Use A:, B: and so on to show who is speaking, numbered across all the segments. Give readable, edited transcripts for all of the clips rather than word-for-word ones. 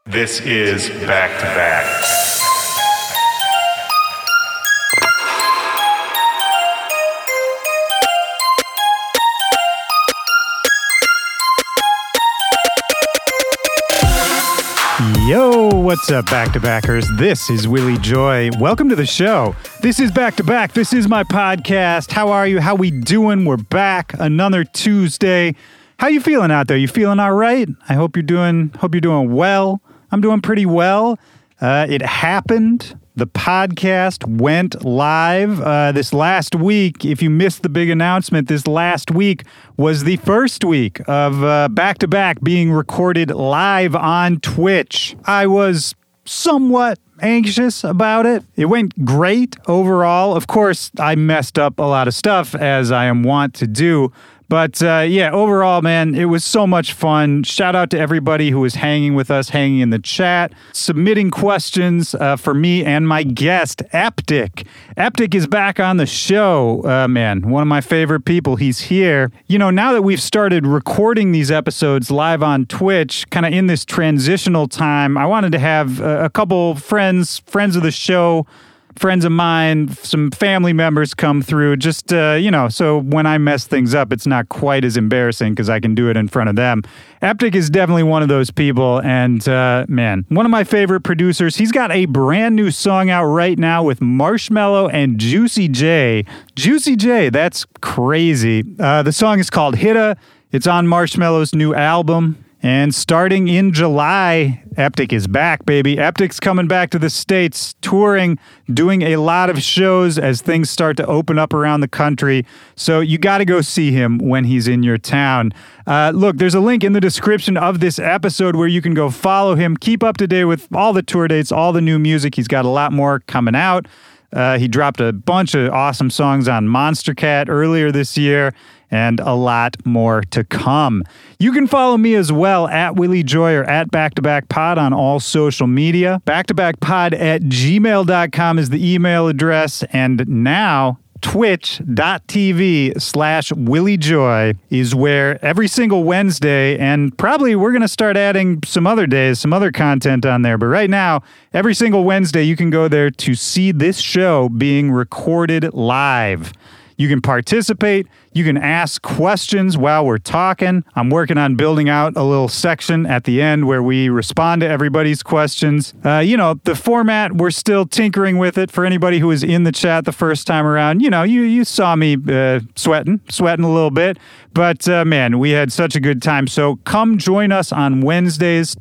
A: This is Back to Back.
B: Yo, what's up, Back-to-Backers? This is Willie Joy. Welcome to the show. This is Back-to-Back. This is my podcast. How are you? How we doing? We're back. Another Tuesday. How you feeling out there? You feeling all right? I hope you're doing well. I'm doing pretty well. It happened. The podcast went live this last week. If you missed the big announcement, this last week was the first week of Back-to-Back being recorded live on Twitch. I was somewhat anxious about it. It went great overall. Of course, I messed up a lot of stuff, as I am wont to do. But yeah, overall, man, it was so much fun. Shout out to everybody who was hanging with us, hanging in the chat, submitting questions for me and my guest, Eptic. Eptic is back on the show, man, one of my favorite people. He's here. You know, now that we've started recording these episodes live on Twitch, kind of in this transitional time, I wanted to have a couple friends of the show, friends of mine, some family members come through, just, so when I mess things up, it's not quite as embarrassing because I can do it in front of them. Eptic is definitely one of those people, and, man, one of my favorite producers. He's got a brand new song out right now with Marshmello and Juicy J. Juicy J, that's crazy. The song is called Hitta. It's on Marshmello's new album. And starting in July, Eptic is back, baby. Eptic's coming back to the States, touring, doing a lot of shows as things start to open up around the country. So you got to go see him when he's in your town. Look, there's a link in the description of this episode where you can go follow him, keep up to date with all the tour dates, all the new music. He's got a lot more coming out. He dropped a bunch of awesome songs on Monstercat earlier this year, and a lot more to come. You can follow me as well at Willie Joy or at Back2Back Pod on all social media. Back2backpod@gmail.com is the email address, and now twitch.tv/WillieJoy is where every single Wednesday, and probably we're going to start adding some other days, some other content on there. But right now, every single Wednesday, you can go there to see this show being recorded live. You can participate. You can ask questions while we're talking. I'm working on building out a little section at the end where we respond to everybody's questions. The format, we're still tinkering with it. For anybody who was in the chat the first time around, you saw me sweating a little bit. But, man, we had such a good time. So come join us on Wednesdays,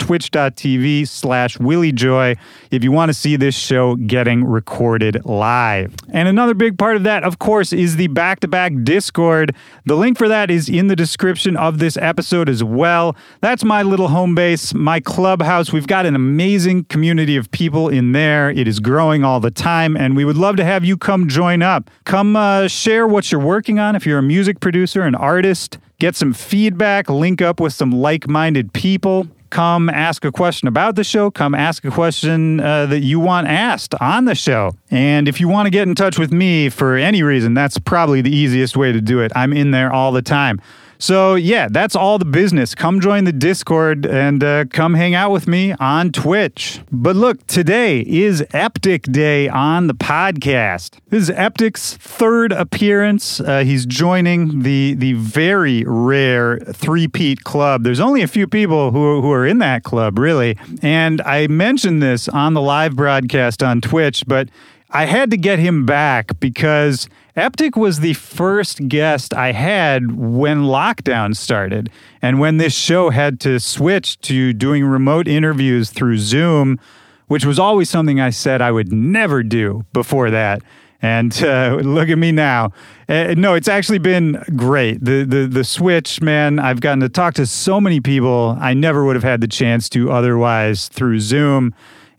B: twitch.tv/WillieJoy, if you want to see this show getting recorded live. And another big part of that, of course, is the Back-to-Back Discord. The link for that is in the description of this episode as well. That's my little home base, my clubhouse. We've got an amazing community of people in there. It is growing all the time, and we would love to have you come join up. Come share what you're working on if you're a music producer, an artist. Get some feedback, link up with some like-minded people. Come ask a question about the show. Come ask a question that you want asked on the show. And if you want to get in touch with me for any reason, that's probably the easiest way to do it. I'm in there all the time. So, yeah, that's all the business. Come join the Discord and come hang out with me on Twitch. But look, today is Eptic Day on the podcast. This is Eptic's third appearance. He's joining the very rare three-peat club. There's only a few people who are in that club, really. And I mentioned this on the live broadcast on Twitch, but I had to get him back because Eptic was the first guest I had when lockdown started. And when this show had to switch to doing remote interviews through Zoom, which was always something I said I would never do before that. And look at me now. No, it's actually been great. The switch, man, I've gotten to talk to so many people I never would have had the chance to otherwise through Zoom.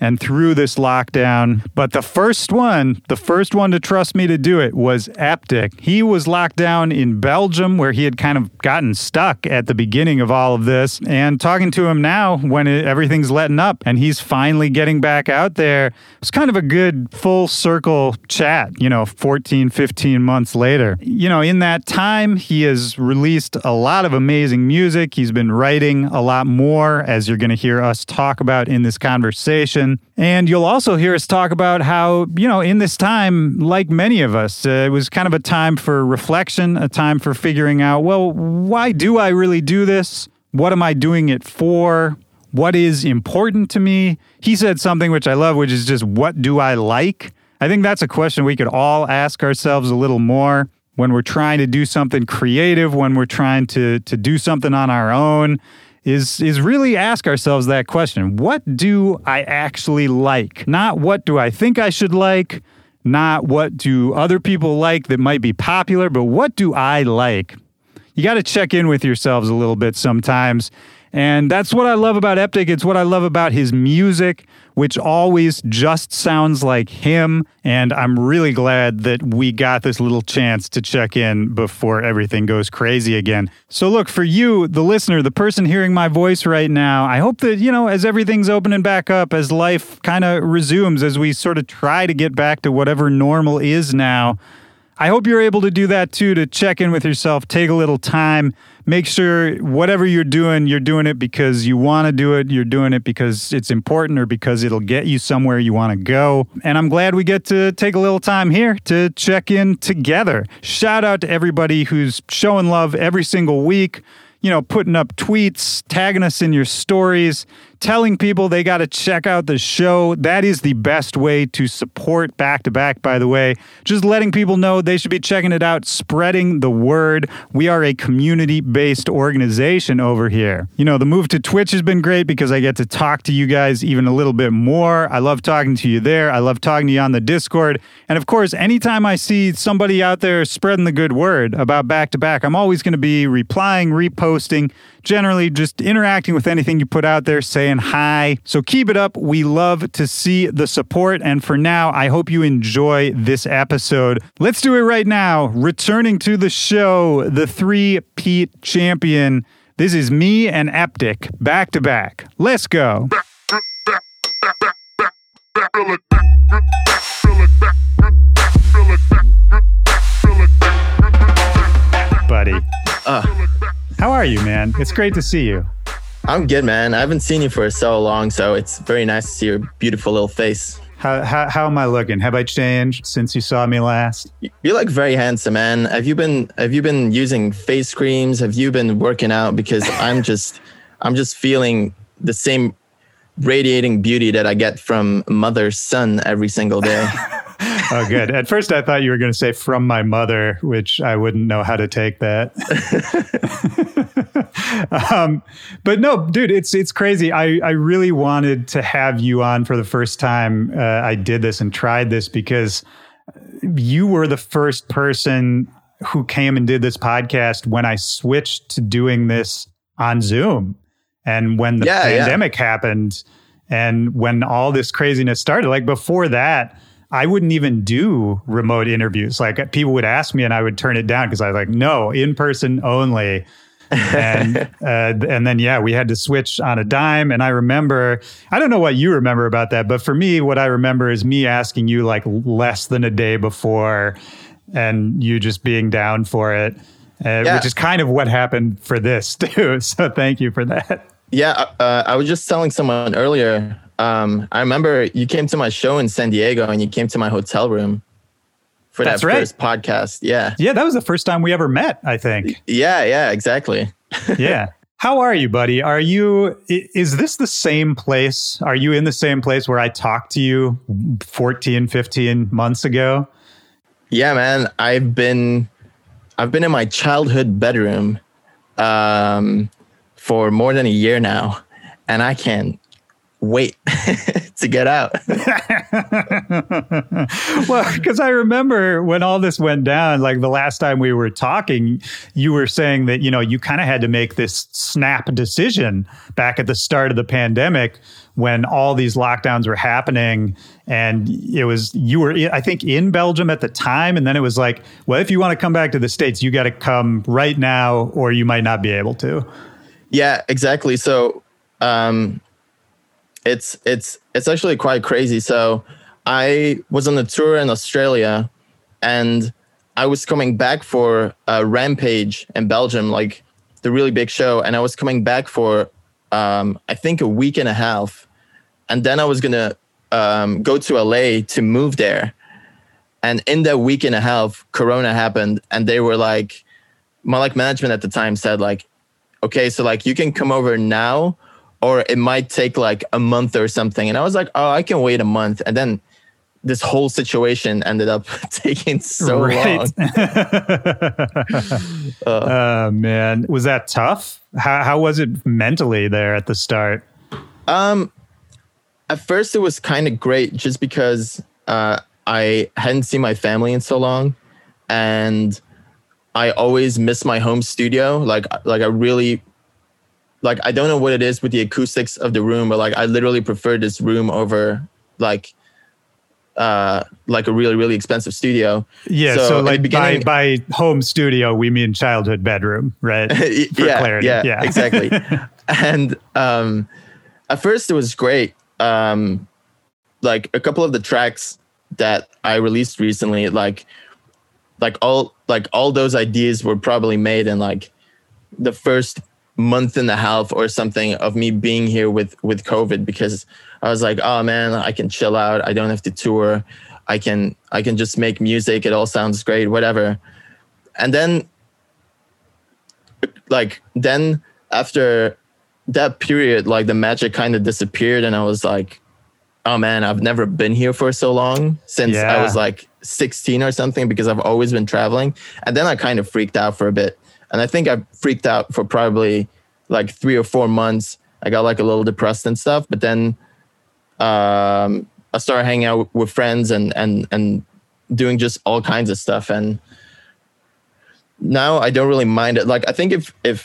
B: and through this lockdown. But the first one to trust me to do it was Eptic. He was locked down in Belgium, where he had kind of gotten stuck at the beginning of all of this. And talking to him now when everything's letting up and he's finally getting back out there, it's kind of a good full circle chat, 14, 15 months later. In that time, he has released a lot of amazing music. He's been writing a lot more, as you're going to hear us talk about in this conversation. And you'll also hear us talk about how, in this time, like many of us, it was kind of a time for reflection, a time for figuring out, well, why do I really do this? What am I doing it for? What is important to me? He said something which I love, which is just, what do I like? I think that's a question we could all ask ourselves a little more when we're trying to do something creative, when we're trying to do something on our own. Is really ask ourselves that question. What do I actually like? Not what do I think I should like, not what do other people like that might be popular, but what do I like? You got to check in with yourselves a little bit sometimes. And that's what I love about Eptic. It's what I love about his music, which always just sounds like him. And I'm really glad that we got this little chance to check in before everything goes crazy again. So look, for you, the listener, the person hearing my voice right now, I hope that, as everything's opening back up, as life kind of resumes, as we sort of try to get back to whatever normal is now, I hope you're able to do that too, to check in with yourself, take a little time, make sure whatever you're doing it because you want to do it, you're doing it because it's important or because it'll get you somewhere you want to go. And I'm glad we get to take a little time here to check in together. Shout out to everybody who's showing love every single week, putting up tweets, tagging us in your stories, telling people they got to check out the show. That is the best way to support Back to Back, by the way. Just letting people know they should be checking it out, spreading the word. We are a community-based organization over here. The move to Twitch has been great because I get to talk to you guys even a little bit more. I love talking to you there. I love talking to you on the Discord. And of course, anytime I see somebody out there spreading the good word about Back to Back, I'm always going to be replying, reposting, generally just interacting with anything you put out there, saying hi. So keep it up. We love to see the support. And for now, I hope you enjoy this episode. Let's do it right now. Returning to the show, the 3-peat champion. This is me and Eptic, back to back. Let's go. Buddy. How are you, man? It's great to see you.
C: I'm good, man. I haven't seen you for so long, so it's very nice to see your beautiful little face.
B: How am I looking? Have I changed since you saw me last?
C: You look very handsome, man. Have you been using face creams? Have you been working out? Because I'm just feeling the same radiating beauty that I get from mother's son every single day.
B: Oh, good. At first, I thought you were going to say from my mother, which I wouldn't know how to take that. But no, dude, it's crazy. I really wanted to have you on for the first time. I did this and tried this because you were the first person who came and did this podcast when I switched to doing this on Zoom. And when the pandemic happened and when all this craziness started, like before that, I wouldn't even do remote interviews. Like people would ask me and I would turn it down because I was like, no, in person only. And then, we had to switch on a dime. And I remember, I don't know what you remember about that, but for me, what I remember is me asking you like less than a day before and you just being down for it, which is kind of what happened for this too. So thank you for that.
C: Yeah, I was just telling someone earlier, I remember you came to my show in San Diego and you came to my hotel room for that first podcast. Yeah.
B: Yeah, that was the first time we ever met, I think.
C: Yeah, exactly.
B: Yeah. How are you, buddy? Is this the same place? Are you in the same place where I talked to you 14, 15 months ago?
C: Yeah, man. I've been in my childhood bedroom for more than a year now, and I can't wait to get out.
B: Well, because I remember when all this went down, like the last time we were talking, you were saying that, you kind of had to make this snap decision back at the start of the pandemic when all these lockdowns were happening. And you were, I think, in Belgium at the time. And then it was like, well, if you want to come back to the States, you got to come right now or you might not be able to.
C: Yeah, exactly. So, it's actually quite crazy. So I was on a tour in Australia and I was coming back for Rampage in Belgium, like the really big show. And I was coming back for, I think, a week and a half. And then I was going to go to LA to move there. And in that week and a half, Corona happened. And they were like, my management at the time said like, okay, so like you can come over now, or it might take like a month or something. And I was like, oh, I can wait a month. And then this whole situation ended up taking so long.
B: Man, was that tough? How was it mentally there at the start?
C: At first it was kind of great just because I hadn't seen my family in so long. And I always miss my home studio. Like I really, like, I don't know what it is with the acoustics of the room, but like, I literally prefer this room over like a really, really expensive studio.
B: Yeah. So like by home studio, we mean childhood bedroom, right? For clarity.
C: Yeah, exactly. And at first it was great. Like a couple of the tracks that I released recently, like all those ideas were probably made in like the first month and a half or something of me being here with COVID, because I was like, oh man, I can chill out. I don't have to tour. I can just make music. It all sounds great, whatever. And then after that period, like the magic kind of disappeared. And I was like, oh man, I've never been here for so long since I was like 16 or something, because I've always been traveling. And then I kind of freaked out for a bit. And I think I freaked out for probably like 3 or 4 months. I got like a little depressed and stuff, but then I started hanging out with friends and doing just all kinds of stuff. And now I don't really mind it. Like, I think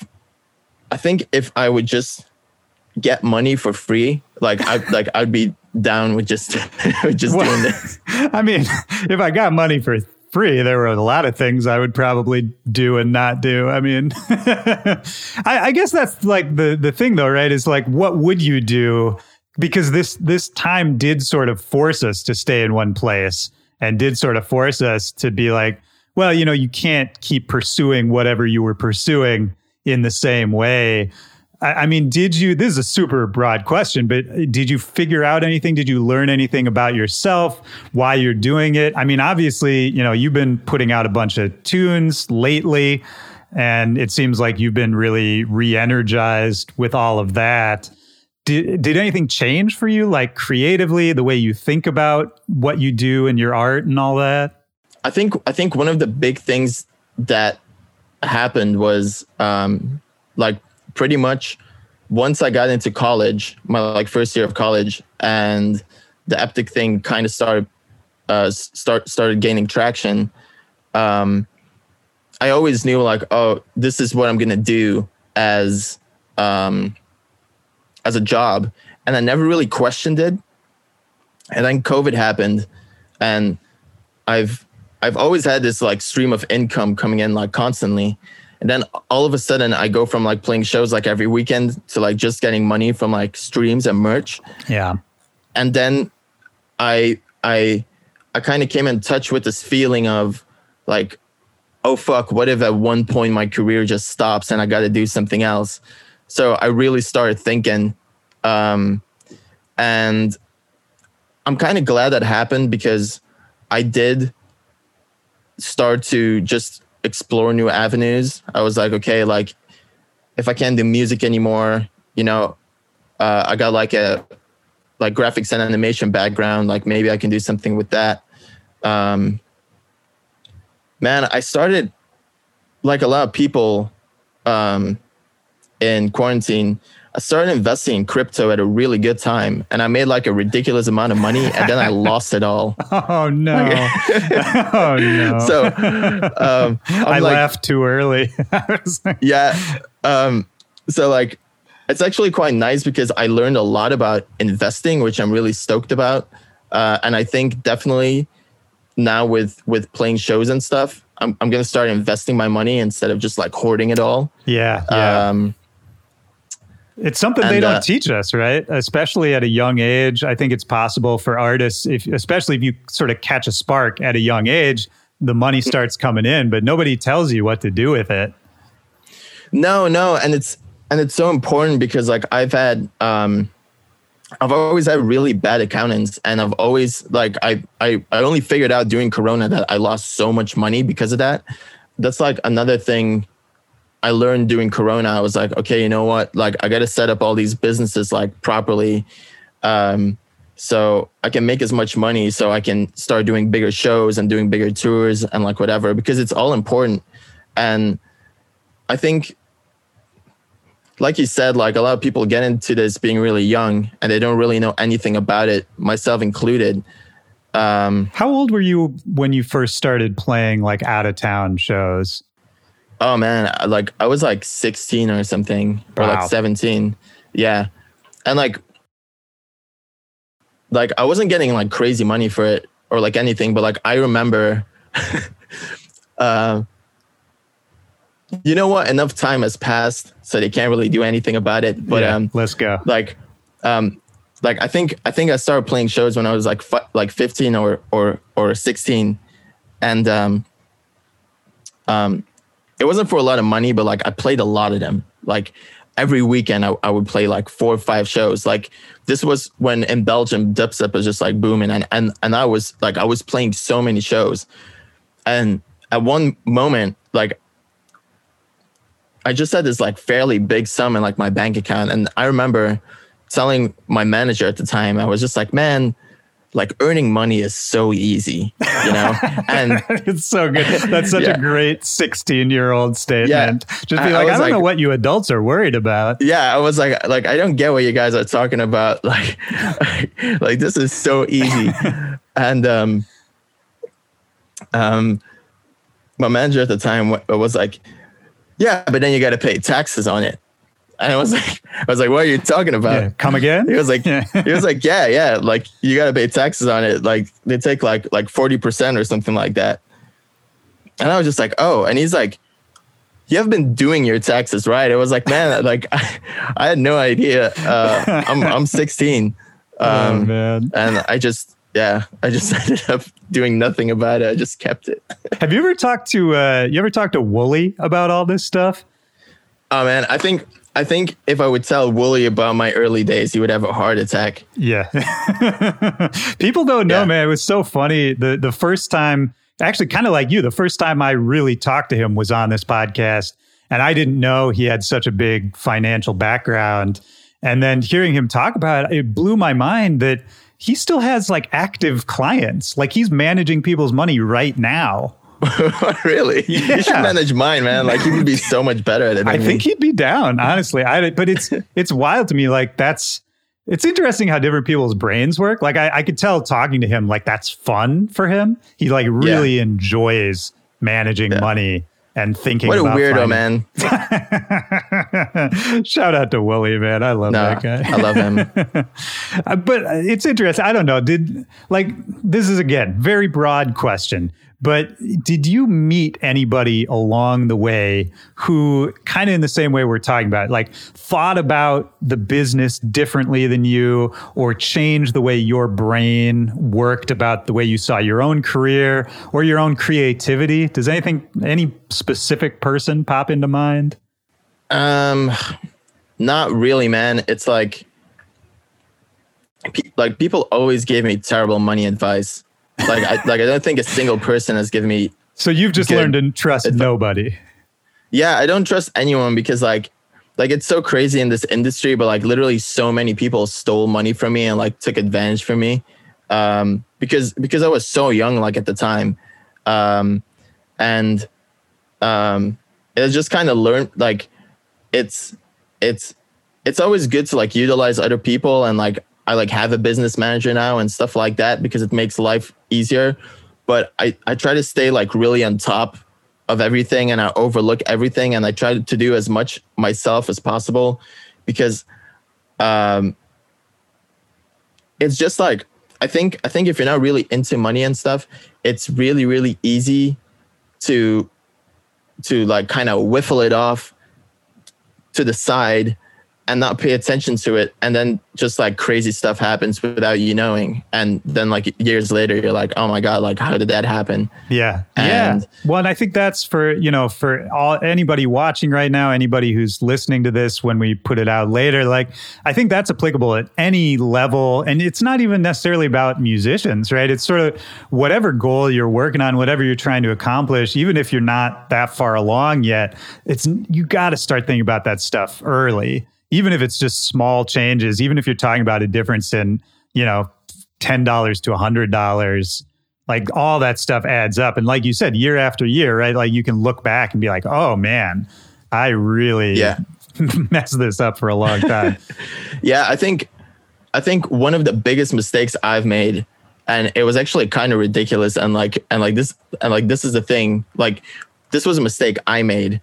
C: if I would just get money for free, I'd be down with just doing this.
B: I mean, if I got money for free, there were a lot of things I would probably do and not do. I mean, I guess that's like the thing though, right? Is like, what would you do? Because this time did sort of force us to stay in one place and did sort of force us to be like, well, you can't keep pursuing whatever you were pursuing in the same way. I mean, this is a super broad question, but did you figure out anything? Did you learn anything about yourself, why you're doing it? I mean, obviously, you've been putting out a bunch of tunes lately, and it seems like you've been really re-energized with all of that. Did anything change for you, like creatively, the way you think about what you do and your art and all that?
C: I think one of the big things that happened was pretty much once I got into college, my first year of college, and the Eptic thing kind of started gaining traction. I always knew oh, this is what I'm gonna do as a job, and I never really questioned it. And then COVID happened, and I've always had this stream of income coming in constantly. And then all of a sudden I go from playing shows every weekend to just getting money from streams and merch.
B: Yeah.
C: And then I kind of came in touch with this feeling of oh fuck, what if at one point my career just stops and I got to do something else? So I really started thinking, and I'm kind of glad that happened, because I did start to just explore new avenues. I was like, okay, if I can't do music anymore, I got a graphics and animation background, maybe I can do something with that. Man, I started a lot of people in quarantine. I started investing in crypto at a really good time, and I made like a ridiculous amount of money, and then I lost it all.
B: Oh no! Oh no!
C: So
B: I laughed too early.
C: Yeah. So like, it's actually quite nice because I learned a lot about investing, which I'm really stoked about. And I think definitely now with playing shows and stuff, I'm going to start investing my money instead of just like hoarding it all.
B: Yeah. It's something they don't teach us, right? Especially at a young age. I think it's possible for artists, especially if you sort of catch a spark at a young age, the money starts coming in, but nobody tells you what to do with it.
C: No. And it's so important because like I've always had really bad accountants, and I've always like, I only figured out during Corona that I lost so much money because of that. That's like another thing I learned during Corona. I was like, okay, you know what? Like I got to set up all these businesses like properly. So I can make as much money so I can start doing bigger shows and doing bigger tours and like whatever, because it's all important. And I think, like you said, like a lot of people get into this being really young and they don't really know anything about it, myself included.
B: How old were you when you first started playing like out of town shows?
C: Oh man, like I was like 16 or something, or
B: Wow.
C: like 17. Yeah. And like I wasn't getting like crazy money for it or like anything, but like I remember, you know what? Enough time has passed, so they can't really do anything about it. But
B: let's go.
C: Like I think I started playing shows when I was like 15 or 16, and it wasn't for a lot of money, but like I played a lot of them. Like every weekend I would play like 4 or 5 shows. Like this was when in Belgium dubstep was just like booming, and I was playing so many shows. And at one moment, like I just had this like fairly big sum in like my bank account. And I remember telling my manager at the time, I was just like, man, like earning money is so easy, you know? And
B: it's so good. That's such a great 16-year-old statement.
C: Yeah.
B: Just be like, I don't know what you adults are worried about.
C: Yeah. I was like, I don't get what you guys are talking about. Like this is so easy. And, my manager at the time was like, yeah, but then you got to pay taxes on it. And I was like, what are you talking about?
B: Yeah, come again?
C: He was like, yeah. Like you got to pay taxes on it. Like they take like 40% or something like that. And I was just like, oh, and he's like, you have been doing your taxes, right? I was like, man, like I had no idea. I'm 16.
B: Oh man.
C: And I just ended up doing nothing about it. I just kept it.
B: Have you ever talked to Wooly about all this stuff?
C: Oh man, I think if I would tell Wooly about my early days, he would have a heart attack.
B: Yeah. People don't know, man. It was so funny. The first time, actually kind of like you, the first time I really talked to him was on this podcast. And I didn't know he had such a big financial background. And then hearing him talk about it blew my mind that he still has like active clients. Like he's managing people's money right now.
C: Really?
B: Yeah.
C: You should manage mine, man. Like you would be so much better at it.
B: I think he'd be down, honestly. But it's wild to me. Like it's interesting how different people's brains work. Like I could tell talking to him, like that's fun for him. He like really enjoys managing money and thinking about
C: what a weirdo, man.
B: Shout out to Willie, man. I love that guy.
C: I love him.
B: But it's interesting. I don't know. This is again, very broad question, but did you meet anybody along the way who kind of in the same way we're talking about, like thought about the business differently than you or changed the way your brain worked about the way you saw your own career or your own creativity? Does any specific person pop into mind?
C: Not really, man. It's like people always gave me terrible money advice. I don't think a single person has given me.
B: So you've just learned to trust nobody.
C: Yeah, I don't trust anyone because like it's so crazy in this industry, but like literally so many people stole money from me and like took advantage from me. Because I was so young, like at the time. It just kind of learned like it's it's always good to like utilize other people, and like I like have a business manager now and stuff like that because it makes life easier. But I try to stay like really on top of everything, and I overlook everything, and I try to do as much myself as possible because it's just like I think if you're not really into money and stuff, it's really, really easy to like kind of whiffle it off to the side and not pay attention to it, and then just like crazy stuff happens without you knowing, and then like years later you're like, oh my god, like how did that happen?
B: Yeah. Well, and I think that's for anybody watching right now, anybody who's listening to this when we put it out later, like I think that's applicable at any level. And it's not even necessarily about musicians, right? It's sort of whatever goal you're working on, whatever you're trying to accomplish, even if you're not that far along yet, you got to start thinking about that stuff early. Even if it's just small changes, even if you're talking about a difference in, $10 to $100, like all that stuff adds up. And like you said, year after year, right? Like you can look back and be like, oh man, I really messed this up for a long time.
C: Yeah, I think one of the biggest mistakes I've made, and it was actually kind of ridiculous, and this is the thing, like this was a mistake I made.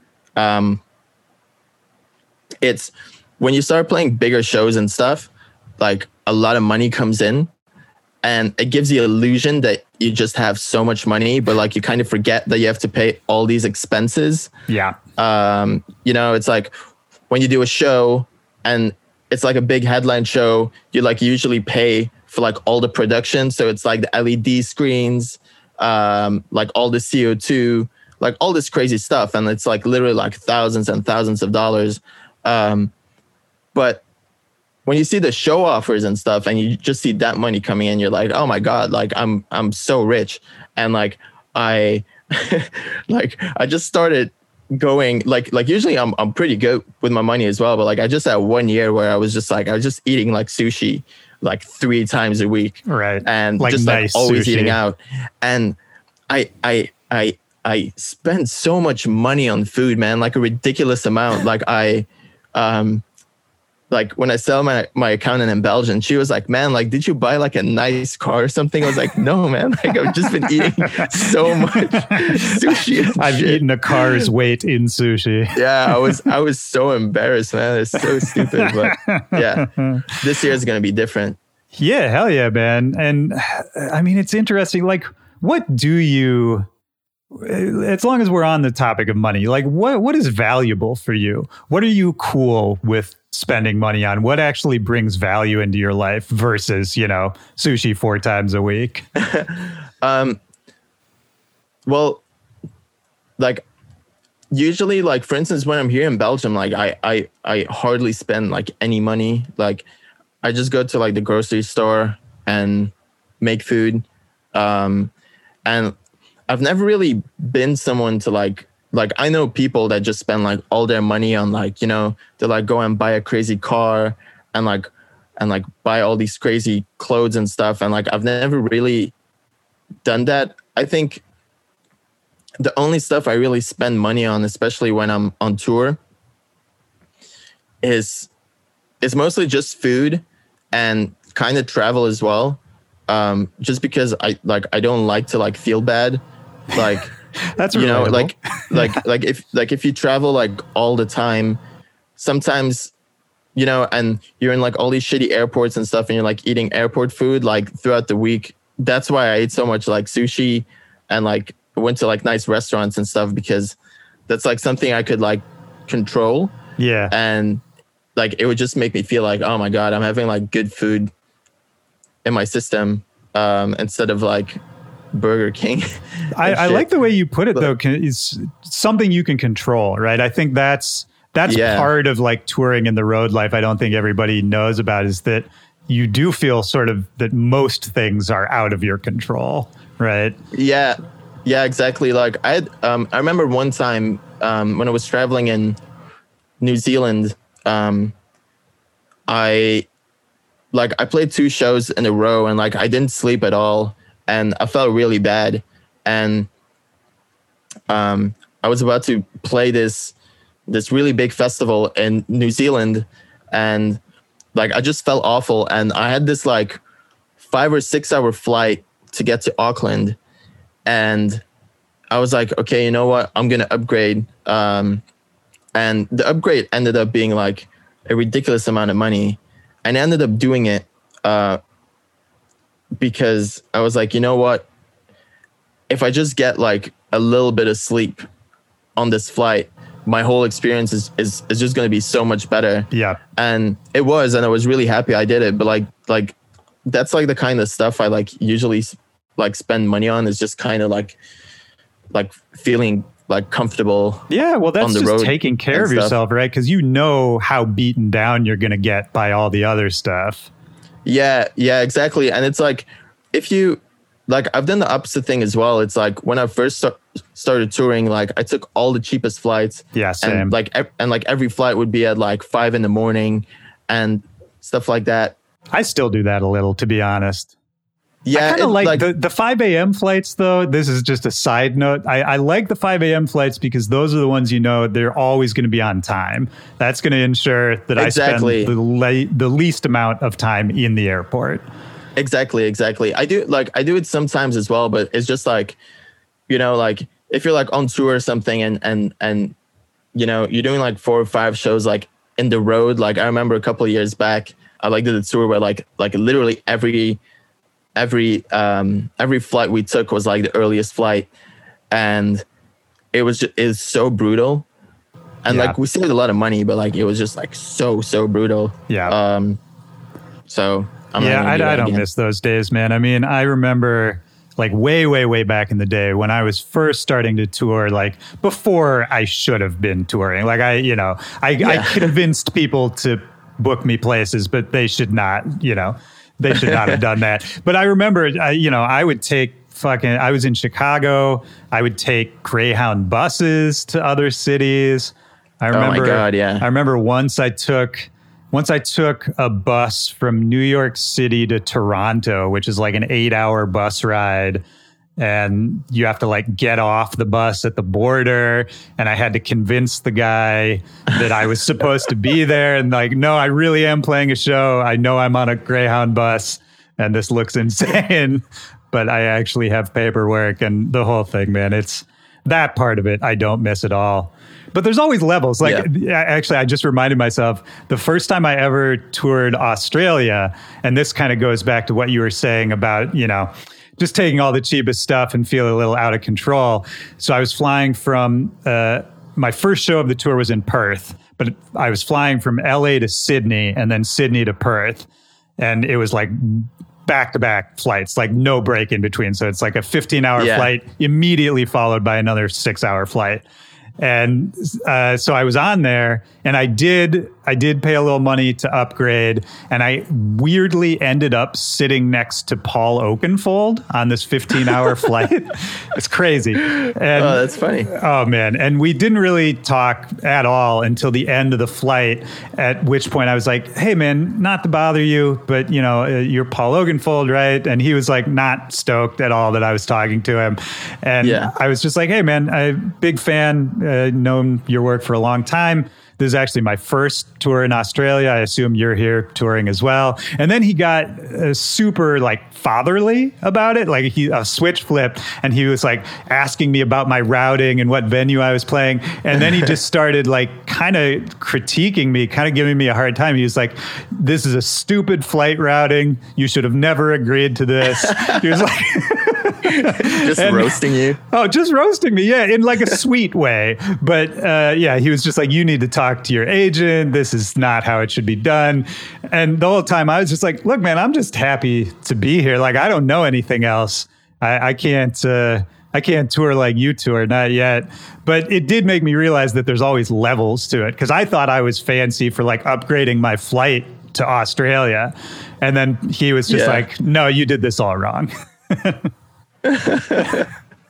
C: It's when you start playing bigger shows and stuff, like a lot of money comes in, and it gives the illusion that you just have so much money, but like you kind of forget that you have to pay all these expenses.
B: Yeah.
C: It's like when you do a show and it's like a big headline show, you like usually pay for like all the production. So it's like the LED screens, like all the CO2, like all this crazy stuff. And it's like literally like thousands and thousands of dollars. But when you see the show offers and stuff and you just see that money coming in, you're like, oh my God, like I'm so rich. And like, I just started going like usually I'm pretty good with my money as well. But like, I just had 1 year where I was just eating like sushi, like 3 times a week.
B: Right.
C: And
B: like
C: just
B: nice
C: like always
B: sushi.
C: eating out. And I spent so much money on food, man, like a ridiculous amount. Like when I saw my accountant in Belgium, she was like, man, like, did you buy like a nice car or something? I was like, no, man, like I've just been eating so much sushi.
B: I've eaten a car's weight in sushi.
C: Yeah, I was so embarrassed, man. It's so stupid. But yeah, this year is going to be different.
B: Yeah, hell yeah, man. And I mean, it's interesting. Like, what do you, as long as we're on the topic of money, like what is valuable for you? What are you cool with spending money on? What actually brings value into your life versus, sushi 4 times a week?
C: Well, like usually, like for instance, when I'm here in Belgium, like I hardly spend like any money. Like I just go to like the grocery store and make food. And I've never really been someone to like I know people that just spend like all their money on like, they like go and buy a crazy car and like buy all these crazy clothes and stuff. And like, I've never really done that. I think the only stuff I really spend money on, especially when I'm on tour, is mostly just food and kind of travel as well. Just because I don't like to like feel bad. Like,
B: that's relatable.
C: if you travel like all the time, sometimes, and you're in like all these shitty airports and stuff, and you're like eating airport food like throughout the week. That's why I ate so much like sushi and like went to like nice restaurants and stuff, because that's like something I could like control.
B: Yeah.
C: And like it would just make me feel like, oh my God, I'm having like good food in my system, instead of like Burger King.
B: I like the way you put it, though. It's something you can control, right? I think that's part of like touring and the road life. I don't think everybody knows about is that you do feel sort of that most things are out of your control, right?
C: Yeah, exactly. Like I remember one time when I was traveling in New Zealand, I played 2 shows in a row and like I didn't sleep at all. And I felt really bad. And I was about to play this really big festival in New Zealand. and like I just felt awful. And I had this like 5 or 6 hour flight to get to Auckland, and I was like, okay, you know what? I'm gonna upgrade. And the upgrade ended up being like a ridiculous amount of money, and I ended up doing it because I was like, you know what? If I just get like a little bit of sleep on this flight, my whole experience is just going to be so much better.
B: Yeah.
C: And it was, and I was really happy I did it. But like that's like the kind of stuff I like usually like spend money on, is just kind of like feeling like comfortable.
B: Yeah. Well, that's
C: on the
B: just
C: road
B: taking care of
C: and stuff.
B: yourself, right? Because you know how beaten down you're going to get by all the other stuff.
C: Yeah, exactly. And it's like, if you, like, I've done the opposite thing as well. It's like when I first started touring, like I took all the cheapest flights.
B: Yeah, same.
C: And like every flight would be at like 5 a.m. and stuff like that.
B: I still do that a little, to be honest.
C: Yeah,
B: I kind of like the 5 a.m. flights, though. This is just a side note. I like the 5 a.m. flights because those are the ones, you know, they're always going to be on time. That's going to ensure that
C: Exactly.
B: I spend the least amount of time in the airport.
C: Exactly. I do it sometimes as well, but it's just like, you know, like if you're like on tour or something and you know, you're doing like 4 or 5 shows like in the road. Like I remember a couple of years back, I like did a tour where like literally every flight we took was like the earliest flight, and it's so brutal. And like we saved a lot of money, but like it was just like so brutal.
B: Yeah.
C: So
B: I don't miss those days, man. I mean, I remember like way back in the day when I was first starting to tour, like before I should have been touring. Like I convinced people to book me places, but they should not, they should not have done that. But I remember, I would take I was in Chicago. I would take Greyhound buses to other cities. I remember,
C: oh my God, yeah.
B: I remember once I took a bus from New York City to Toronto, which is like an 8-hour bus ride. And you have to like get off the bus at the border. And I had to convince the guy that I was supposed to be there. And like, no, I really am playing a show. I know I'm on a Greyhound bus and this looks insane, but I actually have paperwork and the whole thing, man. It's that part of it I don't miss at all. But there's always levels. Like, actually, I just reminded myself the first time I ever toured Australia, and this kind of goes back to what you were saying about, just taking all the cheapest stuff and feeling a little out of control. So I was flying from, my first show of the tour was in Perth, but I was flying from LA to Sydney and then Sydney to Perth. And it was like back-to-back flights, like no break in between. So it's like a 15-hour flight immediately followed by another 6-hour flight. And so I was on there, and I did pay a little money to upgrade, and I weirdly ended up sitting next to Paul Oakenfold on this 15-hour flight. It's crazy. And,
C: oh, that's funny.
B: Oh, man. And we didn't really talk at all until the end of the flight, at which point I was like, hey, man, not to bother you, but, you're Paul Oakenfold, right? And he was like not stoked at all that I was talking to him. And I was just like, hey, man, I'm a big fan. Known your work for a long time. This is actually my first tour in Australia. I assume you're here touring as well. And then he got super like fatherly about it. Like he switch flipped, and he was like asking me about my routing and what venue I was playing. And then he just started like kind of critiquing me, kind of giving me a hard time. He was like, "This is a stupid flight routing. You should have never agreed to this." He was like.
C: Roasting you?
B: Oh, just roasting me. Yeah, in like a sweet way. But he was just like, you need to talk to your agent. This is not how it should be done. And the whole time I was just like, look, man, I'm just happy to be here. Like, I don't know anything else. I can't tour like you tour, not yet. But it did make me realize that there's always levels to it, because I thought I was fancy for like upgrading my flight to Australia. And then he was just like, no, you did this all wrong. I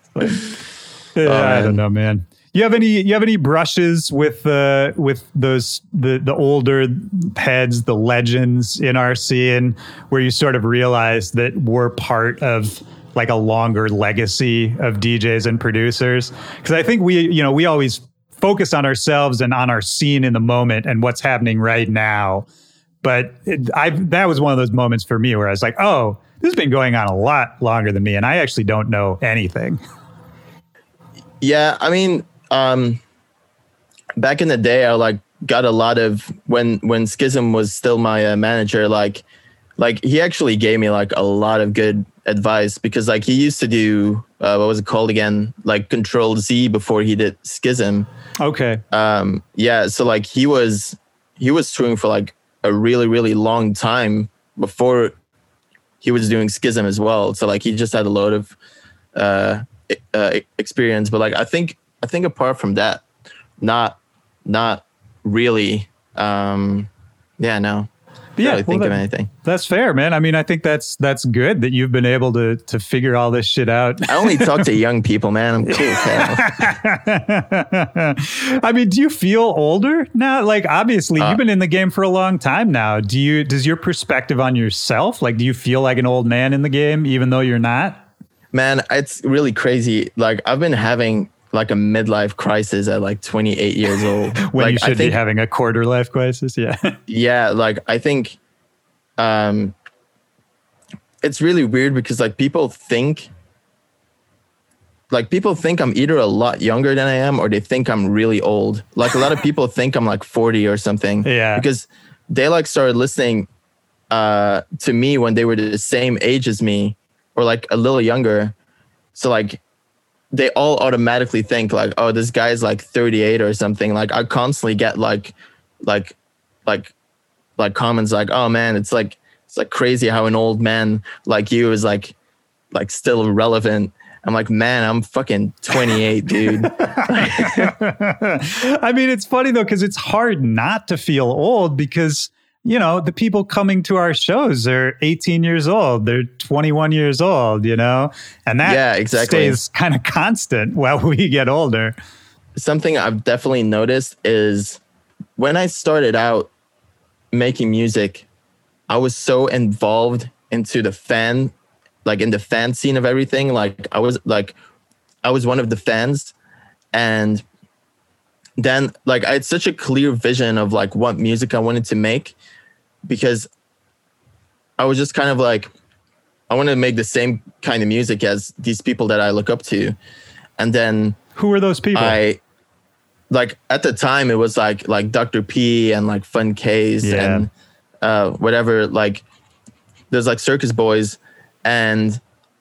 B: don't know, man. You have any brushes with those the older heads, the legends in our scene, where you sort of realize that we're part of like a longer legacy of DJs and producers? Because I think we always focus on ourselves and on our scene in the moment and what's happening right now. But that was one of those moments for me where I was like, oh, this has been going on a lot longer than me, and I actually don't know anything.
C: Yeah, I mean, back in the day, I like got a lot of when Schism was still my manager. Like he actually gave me like a lot of good advice, because like he used to do what was it called again? Like Control Z before he did Schism.
B: Okay.
C: Yeah. So like he was touring for like a really, really long time before he was doing Schism as well. So like he just had a load of experience. But like I think apart from that, not really. Yeah, no.
B: Yeah,
C: really think of anything.
B: That's fair, man. I mean, I think that's good that you've been able to figure all this shit out.
C: I only talk to young people, man. I'm cool as hell.
B: I mean, do you feel older now? Like, obviously, you've been in the game for a long time now. Does your perspective on yourself, like, do you feel like an old man in the game, even though you're not?
C: Man, it's really crazy. Like, I've been having like a midlife crisis at like 28 years old.
B: When
C: like,
B: you should be having a quarter life crisis. Yeah.
C: Yeah. Like, I think it's really weird because like people think I'm either a lot younger than I am, or they think I'm really old. Like a lot of people think I'm like 40 or something.
B: Yeah.
C: Because they like started listening to me when they were the same age as me, or like a little younger. So like, they all automatically think like, oh, this guy's like 38 or something. Like I constantly get like comments like, oh man, it's like crazy how an old man like you is like still relevant. I'm like, man, I'm fucking 28, dude.
B: I mean, it's funny though, because it's hard not to feel old, because you know, the people coming to our shows are 18 years old. They're 21 years old, you know, and that stays kind of constant while we get older.
C: Something I've definitely noticed is when I started out making music, I was so involved into the fan, like in the fan scene of everything. Like I was one of the fans. And then like I had such a clear vision of like what music I wanted to make, because I was just kind of like, I want to make the same kind of music as these people that I look up to. And then
B: who are those people?
C: Like at the time it was like Dr. P and like Fun Case and whatever, like there's like Circus Boys, and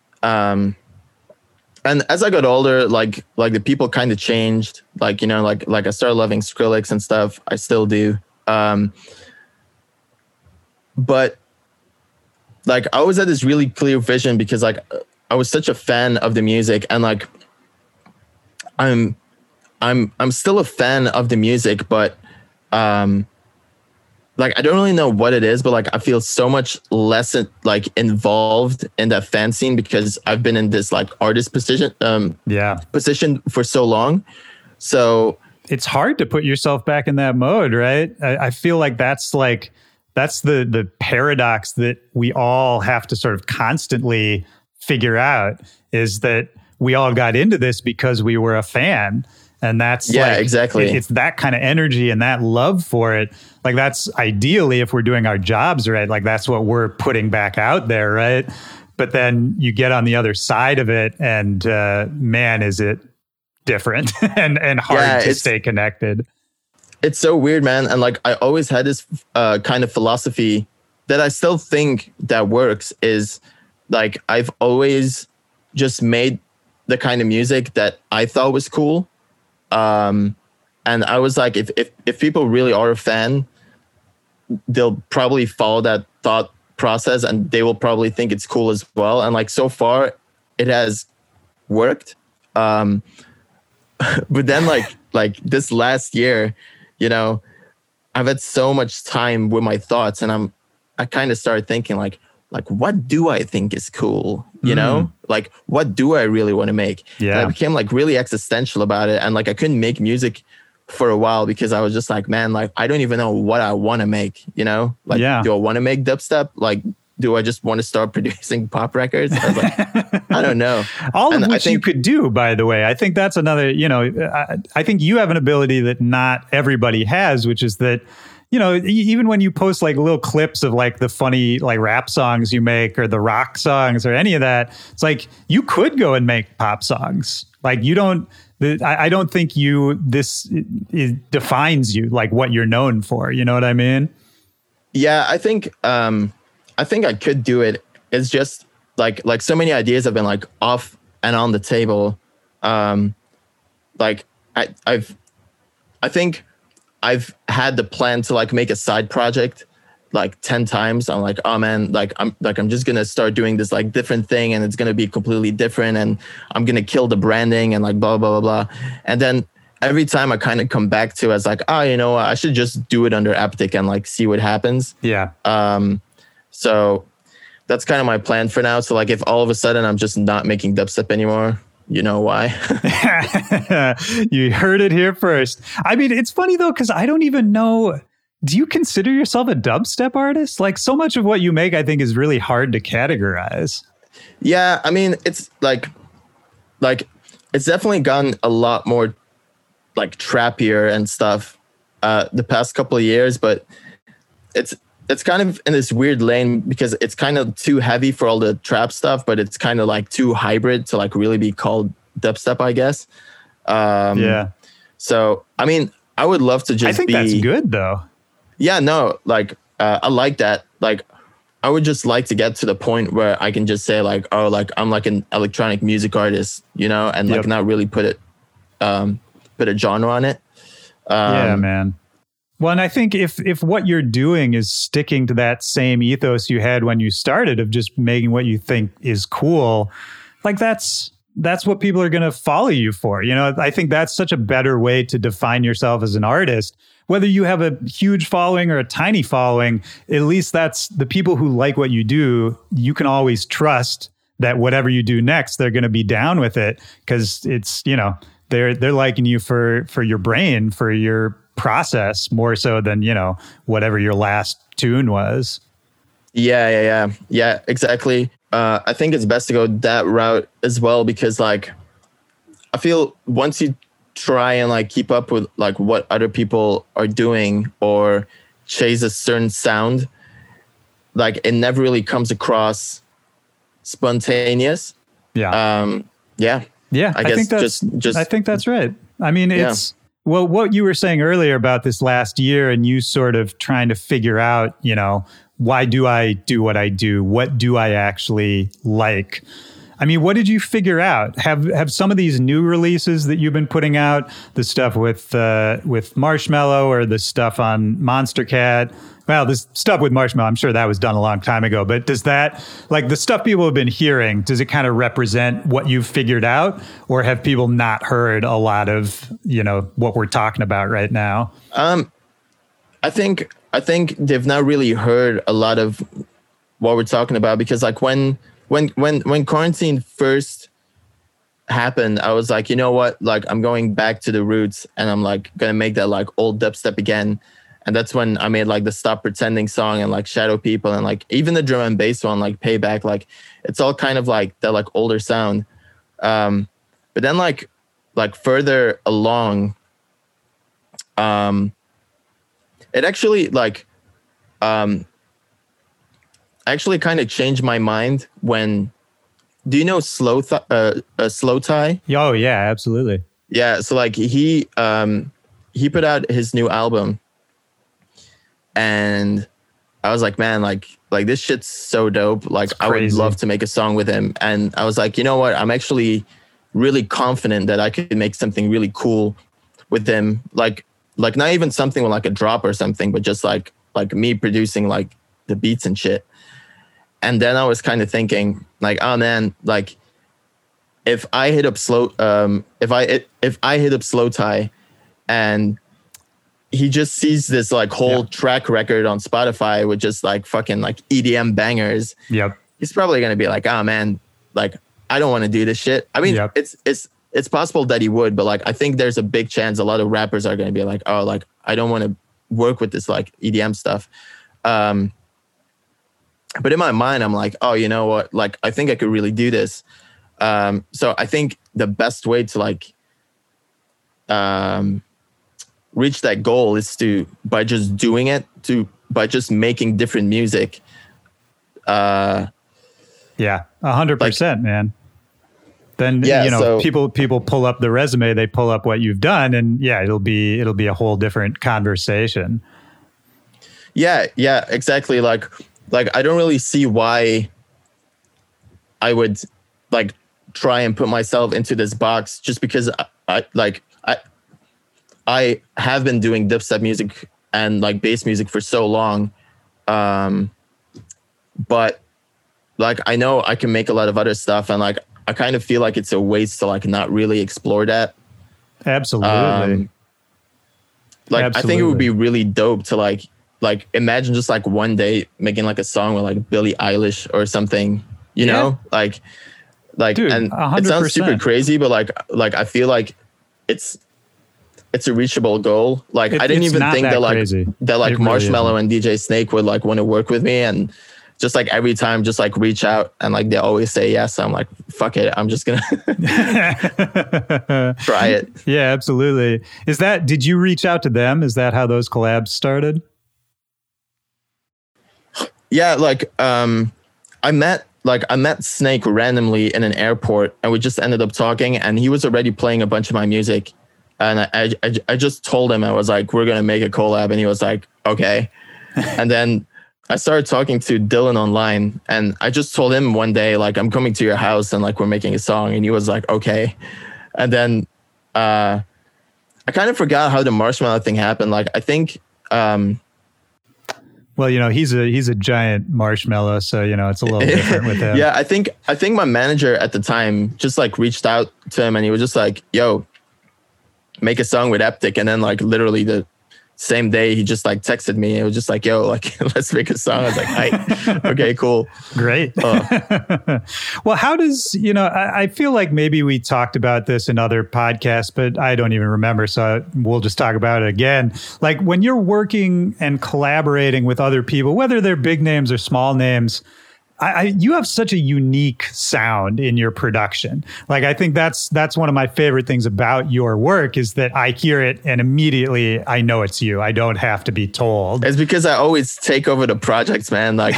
C: as I got older, like the people kind of changed, like, you know, like I started loving Skrillex and stuff. I still do. But like I always had this really clear vision, because like I was such a fan of the music, and like I'm still a fan of the music, but like I don't really know what it is, but like I feel so much less like involved in that fan scene, because I've been in this like artist position for so long. So
B: it's hard to put yourself back in that mode, right? I feel like that's the paradox that we all have to sort of constantly figure out, is that we all got into this because we were a fan. And that's
C: exactly.
B: It's that kind of energy and that love for it. Like that's ideally, if we're doing our jobs right, like that's what we're putting back out there, right? But then you get on the other side of it, and man, is it different and hard to stay connected.
C: It's so weird, man. And like I always had this kind of philosophy that I still think that works, is like I've always just made the kind of music that I thought was cool. And I was like, if people really are a fan, they'll probably follow that thought process, and they will probably think it's cool as well. And like, so far it has worked. But then like this last year, you know, I've had so much time with my thoughts, and I kind of started thinking like, what do I think is cool? You know, like, what do I really want to make? Yeah. And I became like really existential about it. And like, I couldn't make music for a while, because I was just like, man, like, I don't even know what I want to make, you know, like, do I want to make dubstep? Like, do I just want to start producing pop records? I was like, I don't know.
B: All
C: And
B: of
C: I
B: which you
C: think-
B: could do, by the way. I think that's another, I think you have an ability that not everybody has, which is that, even when you post like little clips of like the funny like rap songs you make or the rock songs or any of that, it's like you could go and make pop songs. Like you don't, I don't think this defines you, like what you're known for. You know what I mean?
C: Yeah, I think I could do it. It's just like so many ideas have been like off and on the table. Like I think I've had the plan to like make a side project like 10 times. I'm like, oh man, I'm just gonna start doing this like different thing, and it's gonna be completely different, and I'm gonna kill the branding and like blah blah blah blah. And then every time I kind of come back to as like, oh, you know what, I should just do it under Aptic and like see what happens.
B: Yeah.
C: So that's kind of my plan for now. So like if all of a sudden I'm just not making dubstep anymore, you know why.
B: You heard it here first. I mean, it's funny though, because I don't even know. Do you consider yourself a dubstep artist? Like so much of what you make, I think, is really hard to categorize.
C: Yeah, I mean, it's like it's definitely gotten a lot more like trappier and stuff the past couple of years, but it's kind of in this weird lane because it's kind of too heavy for all the trap stuff, but it's kind of like too hybrid to like really be called dubstep, I guess.
B: Yeah.
C: So, I mean, I would love to just
B: I think that's good though.
C: Yeah, no, like I like that. Like I would just like to get to the point where I can just say like, oh, like I'm like an electronic music artist, and like not really put a genre on it.
B: Yeah, man. Well, and I think if what you're doing is sticking to that same ethos you had when you started of just making what you think is cool, like that's what people are going to follow you for. I think that's such a better way to define yourself as an artist. Whether you have a huge following or a tiny following, at least that's the people who like what you do. You can always trust that whatever you do next, they're going to be down with it because it's, they're liking you for your brain, for your process more so than, whatever your last tune was.
C: Yeah, exactly. I think it's best to go that route as well, because like, I feel once you try and like keep up with like what other people are doing or chase a certain sound, like it never really comes across spontaneous.
B: Yeah.
C: Yeah. I guess
B: think that's
C: just
B: I think that's right. I mean, it's well, what you were saying earlier about this last year and you sort of trying to figure out, why do I do what I do? What do I actually like? I mean, what did you figure out? Have some of these new releases that you've been putting out, the stuff with Marshmello or the stuff on Monstercat? Well, this stuff with Marshmello, I'm sure that was done a long time ago. But does that, like the stuff people have been hearing, does it kind of represent what you've figured out? Or have people not heard a lot of, what we're talking about right now?
C: I think they've not really heard a lot of what we're talking about, because like when quarantine first happened, I was like, you know what, like I'm going back to the roots and I'm like gonna make that like old dubstep again. And that's when I made like the Stop Pretending song and like Shadow People and like even the drum and bass one, like Payback, like it's all kind of like that like older sound. But then like further along, it actually like actually kind of changed my mind when, do you know Slow Tie?
B: Oh yeah, absolutely.
C: Yeah. So like he put out his new album and I was like, man, like this shit's so dope. Like I would love to make a song with him. And I was like, you know what? I'm actually really confident that I could make something really cool with him. Like not even something with like a drop or something, but just like me producing like the beats and shit. And then I was kind of thinking like, oh man, like if I hit up Slow Tie and he just sees this like whole track record on Spotify with just like fucking like EDM bangers.
B: Yep.
C: He's probably going to be like, oh man, like I don't want to do this shit. I mean, it's possible that he would, but like, I think there's a big chance a lot of rappers are going to be like, oh, like I don't want to work with this like EDM stuff. But in my mind, I'm like, oh, you know what? Like, I think I could really do this. So I think the best way to like reach that goal is by just doing it, by just making different music.
B: Yeah, 100%, man. Then
C: so,
B: people pull up the resume, they pull up what you've done, and it'll be a whole different conversation.
C: Yeah, exactly. Like I don't really see why I would like try and put myself into this box just because I have been doing dubstep music and like bass music for so long. But like, I know I can make a lot of other stuff, and like, I kind of feel like it's a waste to like not really explore that.
B: Absolutely.
C: I think it would be really dope to like imagine just like one day making like a song with like Billie Eilish or something, you know, like, dude, and 100%. It sounds super crazy, but like I feel like it's a reachable goal. Like I didn't even think that Marshmello and DJ Snake would like want to work with me, and just like every time, just like reach out and like they always say yes. I'm like, fuck it, I'm just gonna try it.
B: Yeah, absolutely. Did you reach out to them? Is that how those collabs started?
C: Yeah, like I met Snake randomly in an airport, and we just ended up talking, and he was already playing a bunch of my music. And I just told him, I was like, we're going to make a collab. And he was like, okay. And then I started talking to Dylan online, and I just told him one day, like, I'm coming to your house and like, we're making a song. And he was like, okay. And then I kind of forgot how the Marshmello thing happened. Like, I think,
B: well, he's a giant Marshmello, so it's a little different with him.
C: Yeah, I think my manager at the time just like reached out to him, and he was just like, yo, make a song with Eptic. And then like literally the same day he just like texted me. It was just like, yo, like let's make a song. I was like, hi. Okay, cool.
B: Great. Well, how does, I feel like maybe we talked about this in other podcasts, but I don't even remember. So we'll just talk about it again. Like when you're working and collaborating with other people, whether they're big names or small names, you have such a unique sound in your production. Like, I think that's one of my favorite things about your work is that I hear it and immediately I know it's you. I don't have to be told.
C: It's because I always take over the projects, man. Like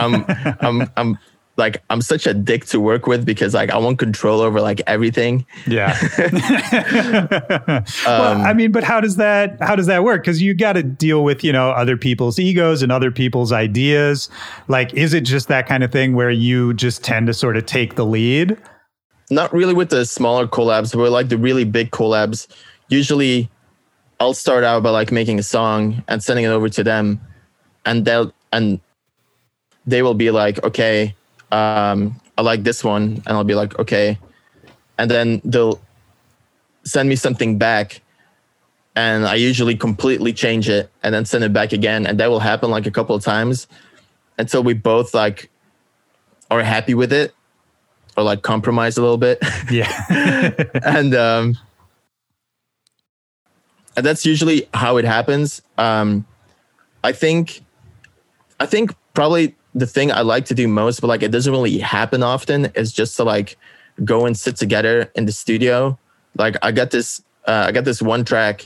C: I'm such a dick to work with because like I want control over like everything.
B: Yeah. Well, I mean, but how does that work? Because you got to deal with, other people's egos and other people's ideas. Like, is it just that kind of thing where you just tend to sort of take the lead?
C: Not really with the smaller collabs, but like the really big collabs. Usually I'll start out by like making a song and sending it over to them, and they will be like, okay, I like this one, and I'll be like, okay. And then they'll send me something back, and I usually completely change it and then send it back again. And that will happen like a couple of times until we both like are happy with it or like compromise a little bit.
B: Yeah.
C: And that's usually how it happens. I think probably the thing I like to do most, but like it doesn't really happen often, is just to like go and sit together in the studio. Like I got this one track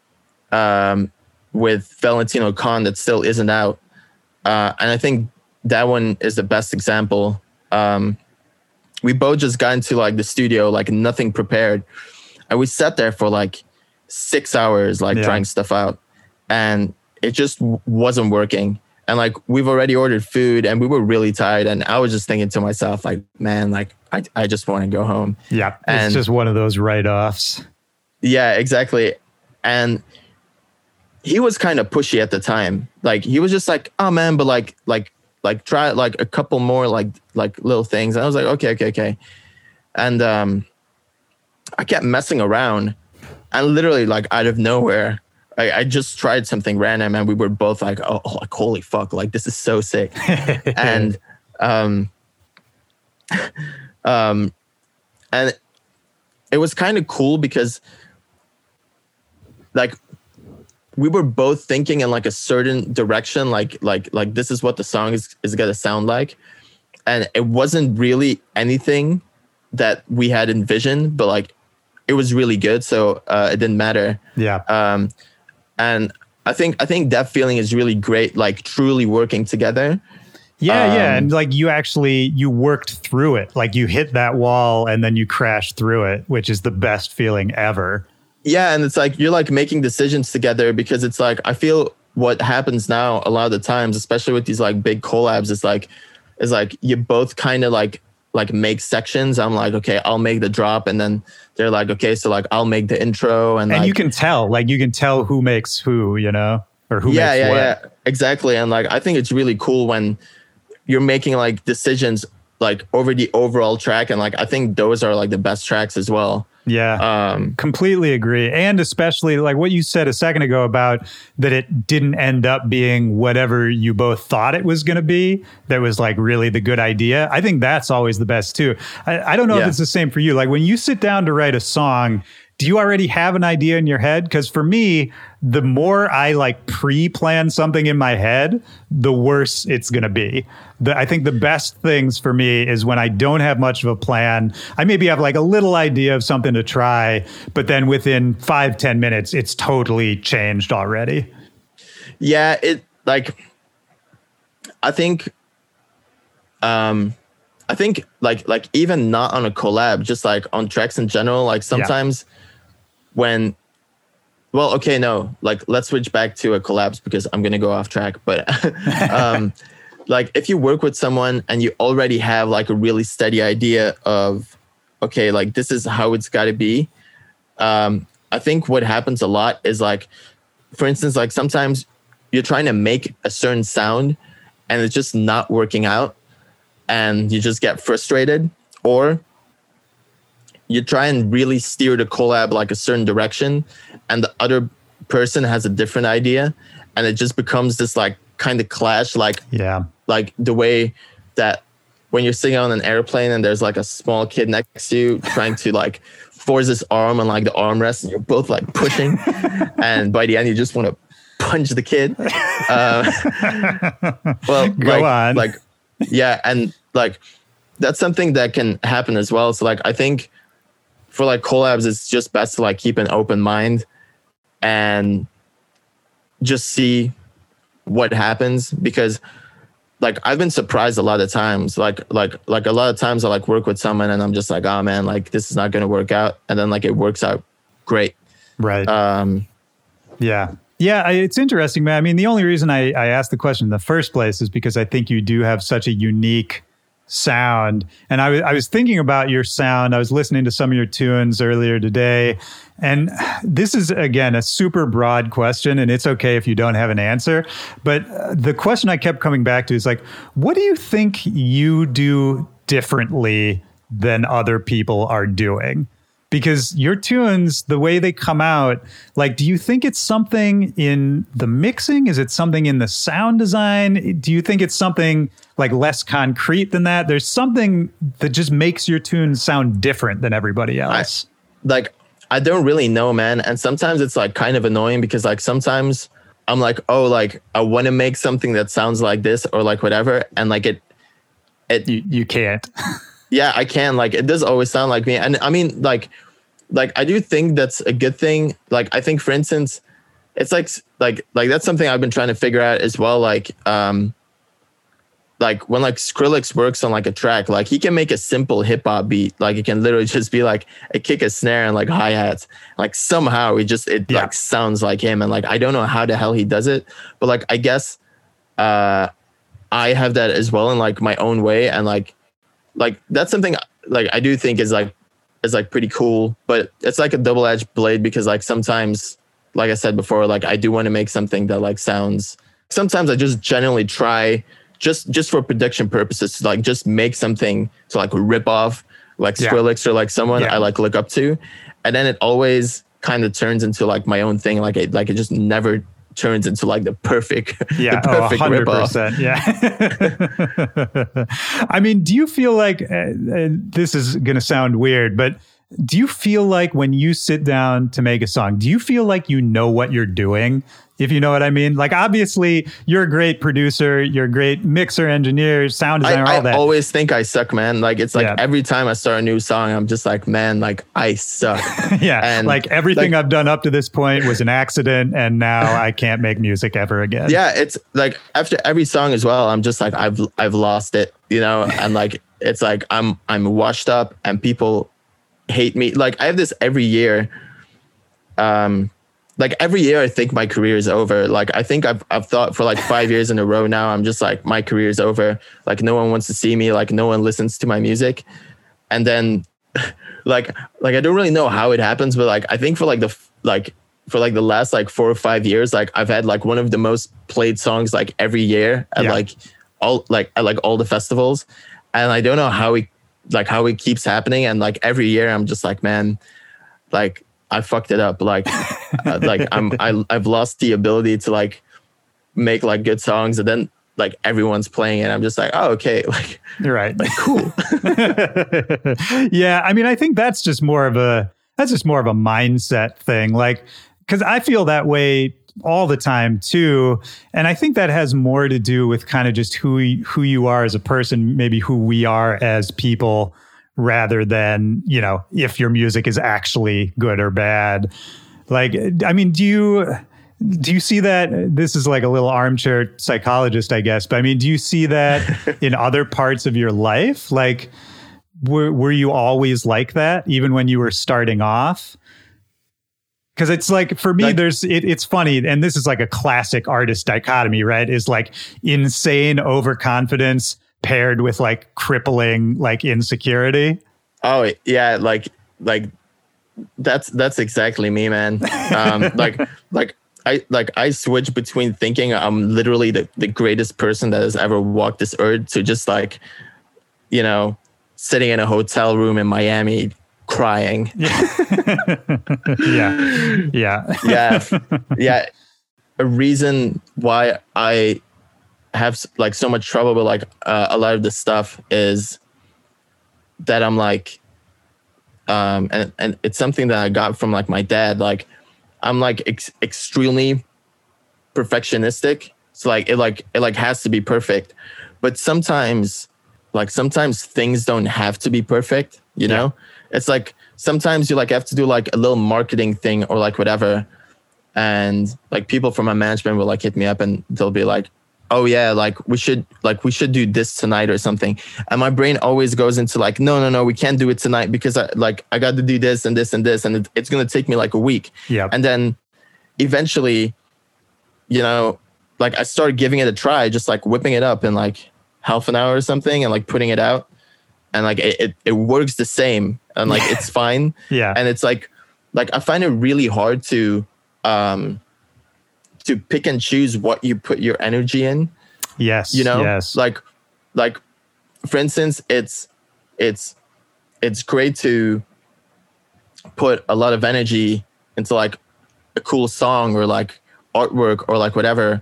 C: with Valentino Khan that still isn't out, and I think that one is the best example. We both just got into like the studio, like nothing prepared, and we sat there for like 6 hours, like trying stuff out, and it just wasn't working. And like we've already ordered food and we were really tired, and I was just thinking to myself, like, man, like I just want to go home.
B: Yeah, it's just one of those write-offs.
C: Yeah, exactly. And he was kind of pushy at the time. Like he was just like, oh man, but like try like a couple more like little things. And I was like, okay. And I kept messing around, and literally like out of nowhere, I just tried something random, and we were both like, oh, like holy fuck, like this is so sick. And and it was kind of cool because like we were both thinking in like a certain direction, like this is what the song is gonna sound like, and it wasn't really anything that we had envisioned, but like it was really good, so it didn't matter.
B: Yeah.
C: And I think that feeling is really great, like truly working together.
B: Yeah. And like you worked through it. Like you hit that wall and then you crashed through it, which is the best feeling ever.
C: Yeah. And it's like, you're like making decisions together, because it's like, I feel what happens now a lot of the times, especially with these like big collabs, is like you both kind of like make sections. I'm like, okay, I'll make the drop. And then they're like, okay, so like I'll make the intro. And like,
B: you can tell who makes who, you know, or who makes what.
C: Yeah, exactly. And like, I think it's really cool when you're making like decisions like over the overall track. And like, I think those are like the best tracks as well.
B: Yeah, completely agree. And especially like what you said a second ago about that it didn't end up being whatever you both thought it was going to be. That was like really the good idea. I think that's always the best too. I don't know if it's the same for you. Like when you sit down to write a song, do you already have an idea in your head? Because for me, the more I like pre-plan something in my head, the worse it's going to be. I think the best things for me is when I don't have much of a plan. I maybe have like a little idea of something to try, but then within 5-10 minutes, it's totally changed already.
C: Yeah, I think like even not on a collab, just like on tracks in general, like sometimes let's switch back to a collabs because I'm going to go off track. But like if you work with someone and you already have like a really steady idea of, okay, like this is how it's got to be. I think what happens a lot is like, for instance, like sometimes you're trying to make a certain sound and it's just not working out and you just get frustrated, or you try and really steer the collab like a certain direction and the other person has a different idea and it just becomes this like kind of clash, like the way that when you're sitting on an airplane and there's like a small kid next to you trying to like force his arm on like the armrest and you're both like pushing and by the end you just want to punch the kid. Well,
B: go on.
C: Like, yeah. And like, that's something that can happen as well. So like, I think for like collabs, it's just best to like keep an open mind and just see what happens, because like I've been surprised a lot of times, like a lot of times I like work with someone and I'm just like, oh man, like this is not going to work out. And then like it works out great.
B: Right. Yeah, it's interesting, man. I mean, the only reason I asked the question in the first place is because I think you do have such a unique sound. And I was thinking about your sound. I was listening to some of your tunes earlier today. And this is, again, a super broad question, and it's okay if you don't have an answer. But the question I kept coming back to is like, what do you think you do differently than other people are doing? Because your tunes, the way they come out, like, do you think it's something in the mixing? Is it something in the sound design? Do you think it's something like less concrete than that? There's something that just makes your tunes sound different than everybody else.
C: I don't really know, man. And sometimes it's like kind of annoying because like sometimes I'm like, oh, like I want to make something that sounds like this or like whatever. And like
B: you can't.
C: Yeah, I can. Like, it does always sound like me. And I mean, like I do think that's a good thing. Like, I think, for instance, it's like that's something I've been trying to figure out as well. Like when like Skrillex works on like a track, like he can make a simple hip hop beat. Like it can literally just be like a kick, a snare, and like hi-hats. Like somehow it like sounds like him. And like, I don't know how the hell he does it, but like, I guess I have that as well in like my own way. And like that's something like I do think is like pretty cool, but it's like a double-edged blade because like sometimes, like I said before, like I do want to make something that like sounds, sometimes I just genuinely try just for production purposes to like just make something to like rip off like Skrillex or like someone I like look up to. And then it always kind of turns into like my own thing. Like it just never turns into like the perfect, the perfect
B: 100%. Yeah. I mean, do you feel like this is going to sound weird, but do you feel like when you sit down to make a song, do you feel like you know what you're doing? If you know what I mean? Like, obviously, you're a great producer, you're a great mixer, engineer, sound designer, all that.
C: I always think I suck, man. Like, it's like every time I start a new song, I'm just like, man, like, I suck.
B: Yeah,
C: and
B: like everything I've done up to this point was an accident, and now I can't make music ever again.
C: Yeah, it's like after every song as well, I'm just like, I've lost it, you know? And like, it's like I'm washed up and people hate me. Like, I have this every year. Like every year I think my career is over. Like, I think I've thought for like 5 years in a row now, I'm just like, my career is over. Like, no one wants to see me. Like, no one listens to my music. And then like I don't really know how it happens, but like, I think for the last like 4 or 5 years, like I've had like one of the most played songs like every year at all the festivals. And I don't know how it keeps happening. And like every year I'm just like, man, like, I fucked it up. Like, I've lost the ability to like make like good songs, and then like everyone's playing it. I'm just like, oh, okay. Like,
B: you're right.
C: Like, cool.
B: Yeah. I mean, I think that's just more of a mindset thing. Like, cause I feel that way all the time too. And I think that has more to do with kind of just who you are as a person, maybe who we are as people, rather than, you know, if your music is actually good or bad. Like, I mean, do you see that? This is like a little armchair psychologist, I guess, but I mean, do you see that in other parts of your life? Like, were you always like that, even when you were starting off? Because it's like, for me, like, it's funny. And this is like a classic artist dichotomy, right? Is like insane overconfidence paired with like crippling like insecurity.
C: Oh yeah, like that's exactly me, man. I switch between thinking I'm literally the greatest person that has ever walked this earth to just like, you know, sitting in a hotel room in Miami crying. Yeah. A reason why I have like so much trouble with like a lot of this stuff is that I'm like, and it's something that I got from like my dad. Like, I'm like extremely perfectionistic. So like it has to be perfect, but sometimes things don't have to be perfect. You know, it's like sometimes you like have to do like a little marketing thing or like whatever, and like people from my management will like hit me up and they'll be like, oh yeah, like we should do this tonight or something. And my brain always goes into like, no, we can't do it tonight because I got to do this and this and this, and it's going to take me like a week. Yeah. And then eventually, you know, like I started giving it a try, just like whipping it up in like half an hour or something and like putting it out. And like it works the same and like it's fine. Yeah. And it's like I find it really hard to pick and choose what you put your energy in. Yes. You know, yes. Like for instance, it's great to put a lot of energy into like a cool song or like artwork or like whatever.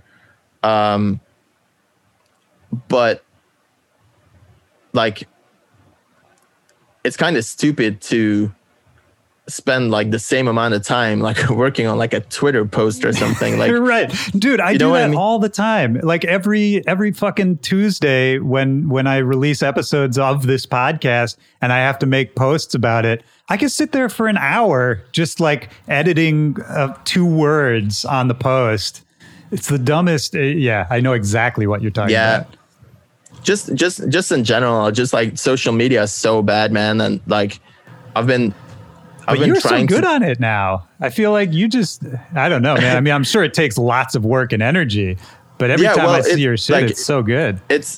C: But like, it's kind of stupid to spend like the same amount of time like working on like a Twitter post or something. Like,
B: you're right, dude. I do that all the time. Like every fucking Tuesday when I release episodes of this podcast and I have to make posts about it, I can sit there for an hour just like editing 2 words on the post. It's the dumbest. Yeah, I know exactly what you're talking about. Just in general, just like social media is so bad, man. And like I've been you're so good on it now. I feel like you just, I don't know, man. I mean, I'm sure it takes lots of work and energy, but every time I see your shit, like, it's so good. It's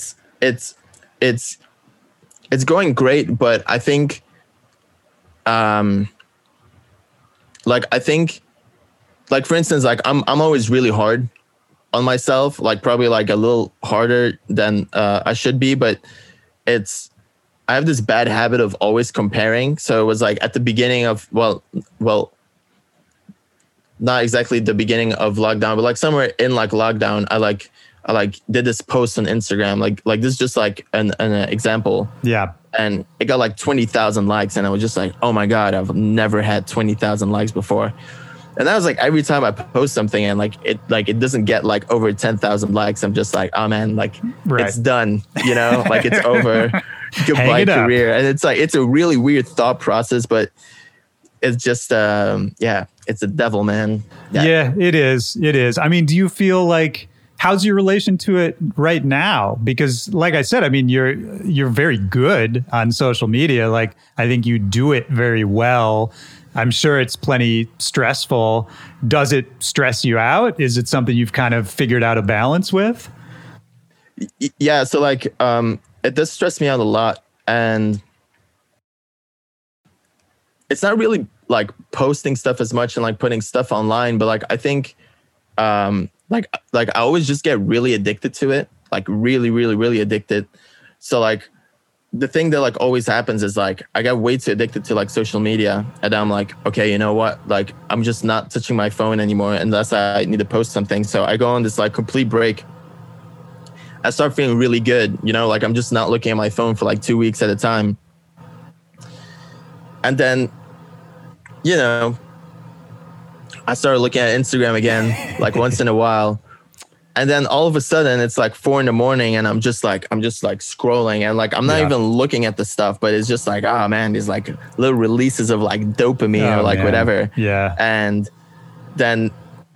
B: going great, but I think, like for instance, like I'm always really hard on myself, like probably like a little harder than I should be, but I have this bad habit of always comparing. So it was like at the beginning of, well, not exactly the beginning of lockdown, but like somewhere in like lockdown, I did this post on Instagram, like this is just like an example. Yeah.
C: and it got like 20,000 likes, and I was just like, oh my God, I've never had 20,000 likes before. And that was like every time I post something and it doesn't get like over 10,000 likes, I'm just like, oh man, like it's done, like it's over. Goodbye career. And it's like, it's a really weird thought process, but it's just, it's a devil, man.
B: Yeah, it is. It is. I mean, do you feel like, how's your relation to it right now? Because like I said, I mean, you're very good on social media. Like, I think you do it very well. I'm sure it's plenty stressful. Does it stress you out? Is it something you've kind of figured out a balance with?
C: Yeah. So like, it does stress me out a lot, and it's not really like posting stuff as much and like putting stuff online, but like, I think, like I always just get really addicted to it, like really, really, really addicted. So like the thing that like always happens is like I get way too addicted to like social media, and I'm like, okay, you know what? Like I'm just not touching my phone anymore unless I need to post something. So I go on this like complete break. I start feeling really good, like I'm just not looking at my phone for like 2 weeks at a time. And then, I started looking at Instagram again, like once in a while. And then all of a sudden it's like 4 a.m. and I'm just like scrolling, and like, I'm not even looking at the stuff, but it's just like, oh man, these like little releases of like dopamine or like whatever.
B: Yeah.
C: And then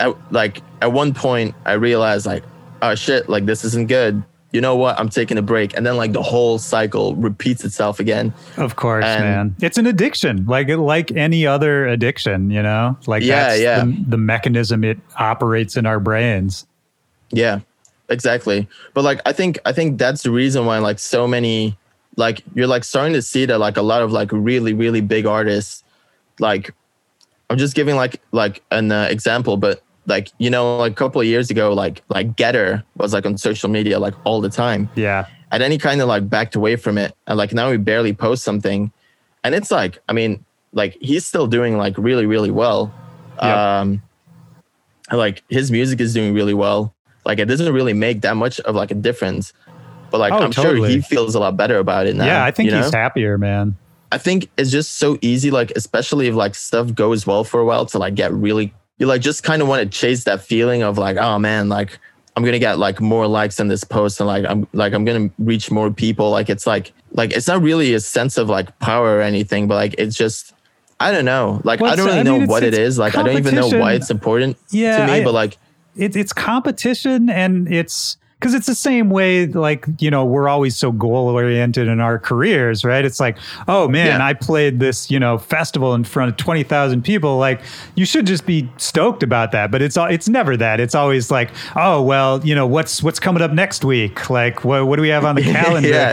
C: at one point I realized like, oh shit, like this isn't good. You know what? I'm taking a break. And then like the whole cycle repeats itself again.
B: Of course, man. It's an addiction, like any other addiction, like that's the mechanism it operates in our brains.
C: Yeah, exactly. But like, I think that's the reason why like so many, like you're like starting to see that like a lot of like really, really big artists, like I'm just giving like an example, but like, like a couple of years ago, like Getter was like on social media like all the time.
B: Yeah.
C: And then he kind of like backed away from it. And like now we barely post something. And it's like, I mean, like he's still doing like really, really well. Yep. Like his music is doing really well. Like it doesn't really make that much of like a difference. But like I'm sure he feels a lot just about it now.
B: Yeah, I think he's happier, man.
C: I think it's just so easy, like especially if like stuff goes well for a while, to like get really, you like just kind of want to chase that feeling of like, oh man, like I'm gonna get like more likes on this post, and I'm gonna reach more people. Like it's like it's not really a sense of like power or anything, but like it's just, I don't know. Like I don't really know what it is. Like I don't even know why it's important to me, but like
B: it's competition, and it's because it's the same way, like, we're always so goal oriented in our careers, right? It's like, oh man, I played this, festival in front of 20,000 people. Like, you should just be stoked about that. But it's never that. It's always like, oh, well, what's coming up next week? Like, what do we have on the calendar?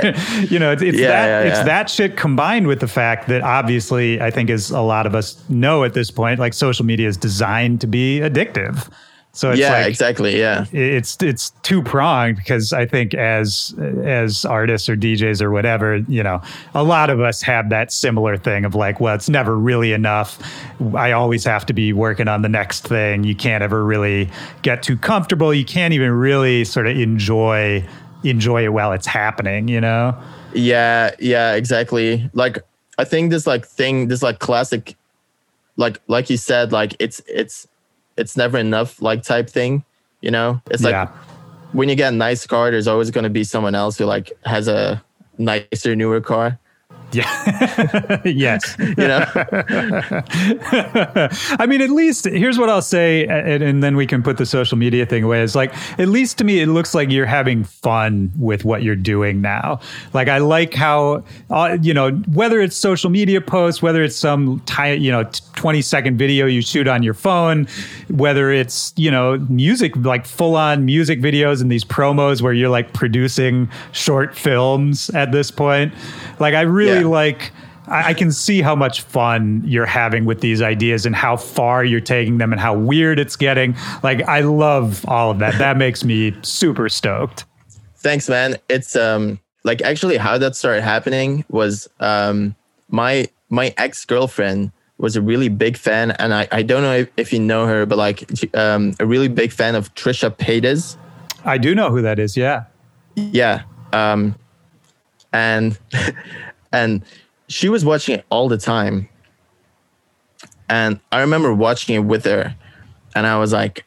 B: It's that shit combined with the fact that obviously, I think as a lot of us know at this point, like social media is designed to be addictive. So it's
C: exactly. Yeah.
B: It's two pronged, because I think as artists or DJs or whatever, a lot of us have that similar thing of like, well, it's never really enough. I always have to be working on the next thing. You can't ever really get too comfortable. You can't even really sort of enjoy it while it's happening, Yeah, exactly. Like, I think this classic, like you said, like it's never enough, like type thing, it's like when you get a nice car, there's always going to be someone else who like has a nicer, newer car. Yeah. Yes. I mean, at least here's what I'll say, and then we can put the social media thing away. Is like, at least to me, it looks like you're having fun with what you're doing now. Like, I like how, whether it's social media posts, whether it's some 20-second video you shoot on your phone, whether it's, music, like full on music videos and these promos where you're like producing short films at this point. Like, I really I can see how much fun you're having with these ideas and how far you're taking them and how weird it's getting. Like, I love all of that. That makes me super stoked.
C: Thanks, man. It's like actually how that started happening was my ex-girlfriend was a really big fan, and I don't know if you know her, but like a really big fan of Trisha Paytas. I
B: do know who that is. Yeah.
C: Yeah. And And she was watching it all the time. And I remember watching it with her, and I was like,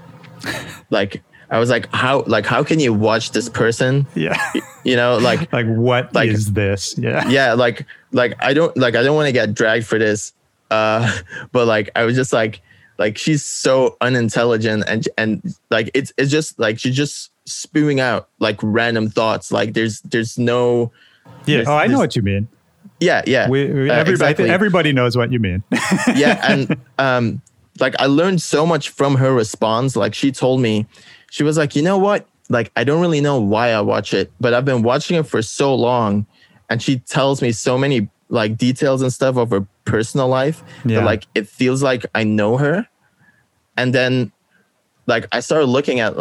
C: how can you watch this person?
B: Yeah.
C: Like
B: what is this? Yeah.
C: Yeah. Like I don't want to get dragged for this. But like, I was just like she's so unintelligent, and like, it's just like, she's just spewing out like random thoughts. Like there's no.
B: Yeah. I know what you mean.
C: Yeah.
B: Exactly. Everybody knows what you mean.
C: Yeah. And, like, I learned so much from her response. Like, she told me, she was like, you know what? Like, I don't really know why I watch it, but I've been watching it for so long. And she tells me so many like details and stuff of her personal life that like, it feels like I know her. And then like, I started looking at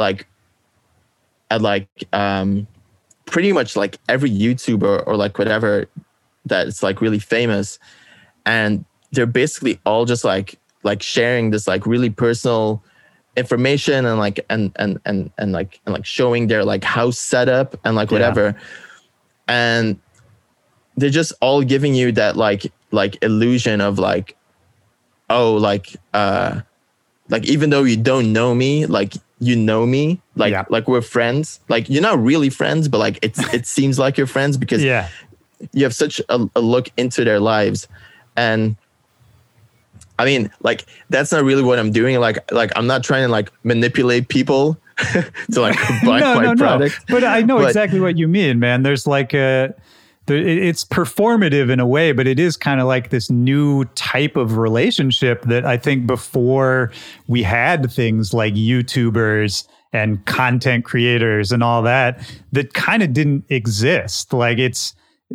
C: pretty much like every YouTuber or like whatever that's like really famous. And they're basically all just like sharing this like really personal information and like and showing their like house setup and like whatever. And they're just all giving you that like illusion of like, oh, like even though you don't know me, like you know me, like we're friends. Like, you're not really friends, but like it seems like you're friends because you have such a look into their lives. And I mean, like, that's not really what I'm doing. Like I'm not trying to like manipulate people to like buy my product.
B: But I know exactly what you mean, man. There's like it's performative in a way, but it is kind of like this new type of relationship that I think before we had things like YouTubers and content creators and all that kind of didn't exist. Like it's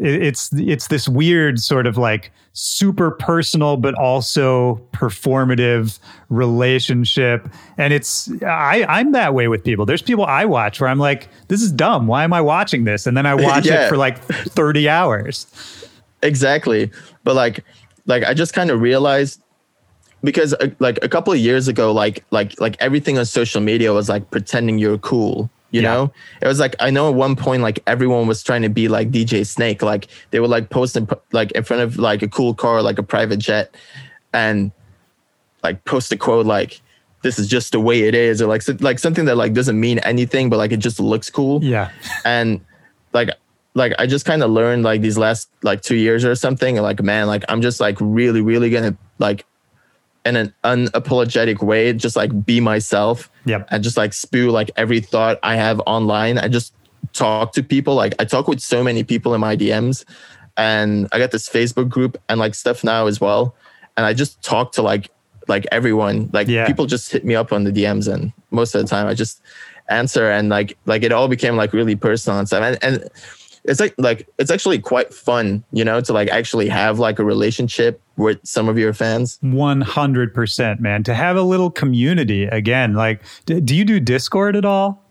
B: this weird sort of like super personal, but also performative relationship. And I'm that way with people. There's people I watch where I'm like, this is dumb. Why am I watching this? And then I watch it for like 30 hours.
C: Exactly. But like I just kind of realized, because like a couple of years ago, like everything on social media was like pretending you're cool. You know, it was like, I know at one point, like everyone was trying to be like DJ Snake. Like they would like post like in front of like a cool car, like a private jet, and like post a quote like, this is just the way it is, or like something that like doesn't mean anything, but like it just looks cool. Yeah. And like I just kind of learned like these last like 2 years or something, and like, man, like I'm just like really, really gonna like, in an unapologetic way, just like be myself. And just like spew like every thought I have online. I just talk to people. Like I talk with so many people in my DMs, and I got this Facebook group and like stuff now as well. And I just talk to like everyone. Like people just hit me up on the DMs, and most of the time I just answer, and like it all became like really personal and stuff. And it's like it's actually quite fun, you know, to like actually have like a relationship with some of your fans.
B: 100%, man. To have a little community again. Like, do you do Discord at all?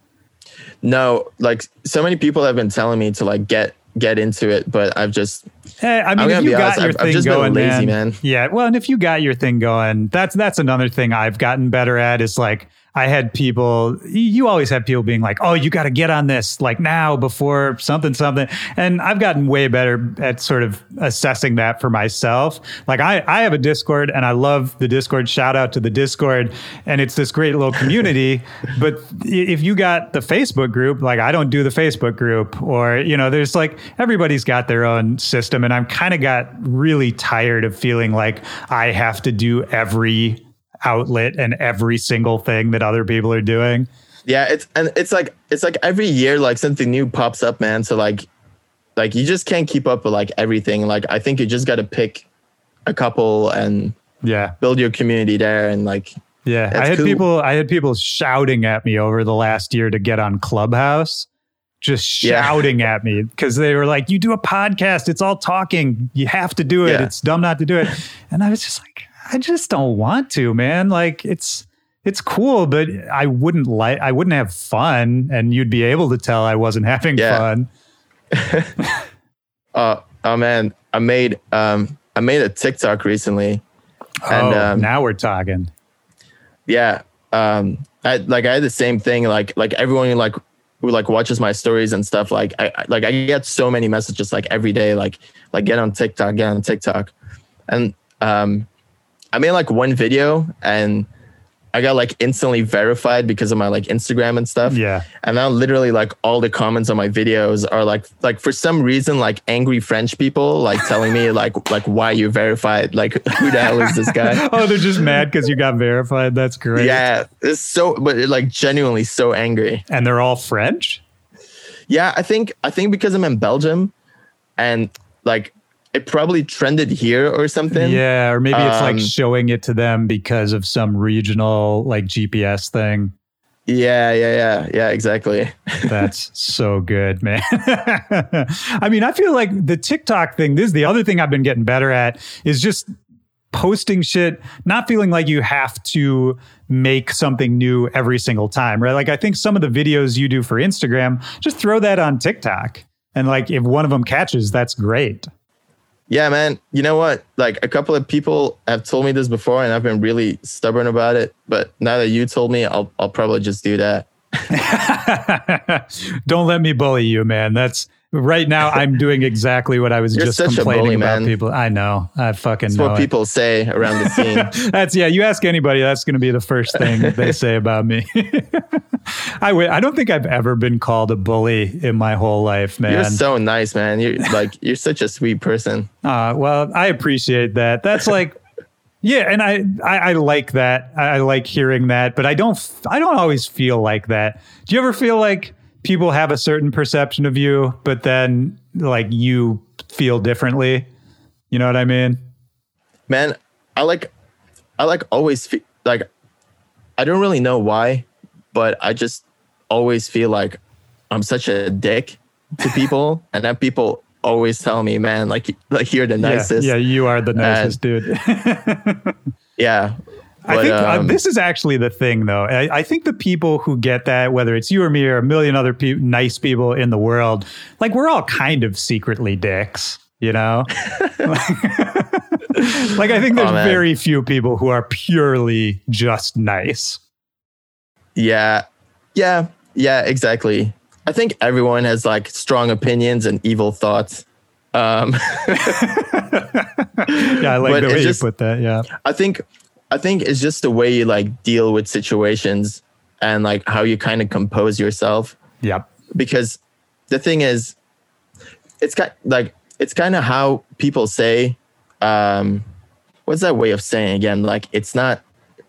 C: No, like so many people have been telling me to like get into it, but I've just.
B: Hey, I mean, if you got your thing going,
C: been lazy, man.
B: Yeah, well, and if you got your thing going, that's another thing I've gotten better at is like. I had people, you always have people being like, oh, you got to get on this like now before something. And I've gotten way better at sort of assessing that for myself. Like I have a Discord and I love the Discord. Shout out to the Discord. And it's this great little community. But if you got the Facebook group, like I don't do the Facebook group, or, you know, there's like everybody's got their own system. And I'm kind of got really tired of feeling like I have to do every outlet and every single thing that other people are doing.
C: Yeah, it's like every year like something new pops up, man. So like you just can't keep up with like everything. Like I think you just got to pick a couple and build your community there. And like
B: I had people shouting at me over the last year to get on Clubhouse, just shouting at me because they were like, you do a podcast, it's all talking, you have to do it, it's dumb not to do it. And I was just like, I just don't want to, man. Like it's cool, but I wouldn't have fun, and you'd be able to tell I wasn't having fun.
C: Oh man, I made a TikTok recently. And
B: now we're talking.
C: Yeah. I had the same thing. Like everyone like who like watches my stories and stuff, like I get so many messages like every day, like get on TikTok. And I made like one video and I got like instantly verified because of my like Instagram and stuff.
B: Yeah.
C: And now literally like all the comments on my videos are like for some reason, like angry French people, like telling me like why you verified, like who the hell is this guy?
B: Oh, they're just mad because you got verified. That's great.
C: Yeah. It's so, but like genuinely so angry.
B: And they're all French?
C: Yeah. I think because I'm in Belgium and like, it probably trended here or something.
B: Yeah, or maybe it's like showing it to them because of some regional like GPS thing.
C: Yeah, exactly.
B: That's so good, man. I mean, I feel like the TikTok thing, this is the other thing I've been getting better at, is just posting shit, not feeling like you have to make something new every single time, right? Like I think some of the videos you do for Instagram, just throw that on TikTok. And like if one of them catches, that's great.
C: Yeah, man. You know what? Like a couple of people have told me this before and I've been really stubborn about it. But now that you told me, I'll probably just do that.
B: Don't let me bully you, man. That's right now. I'm doing exactly what I was
C: You're
B: just
C: such
B: complaining
C: a bully,
B: about
C: man.
B: People. I know. I fucking
C: That's
B: know
C: what people say around the scene.
B: That's you ask anybody, that's going to be the first thing they say about me. I don't think I've ever been called a bully in my whole life, man.
C: You're so nice, man. You're such a sweet person.
B: Well, I appreciate that. That's like, yeah. And I like that. I like hearing that, but I don't always feel like that. Do you ever feel like people have a certain perception of you, but then like you feel differently? You know what I mean?
C: Man, I always feel like, I don't really know why, but I just always feel like I'm such a dick to people. And then people always tell me, man, like you're the nicest.
B: Yeah, you are the nicest dude.
C: Yeah.
B: I think this is actually the thing, though. I think the people who get that, whether it's you or me or a million other nice people in the world, like we're all kind of secretly dicks, you know? Like I think there's very few people who are purely just nice.
C: Yeah, exactly. I think everyone has like strong opinions and evil thoughts.
B: Yeah, I like the way you put that. Yeah.
C: I think it's just the way you like deal with situations and like how you kind of compose yourself.
B: Yep.
C: Because the thing is, it's kind of how people say, what's that way of saying again? Like, it's not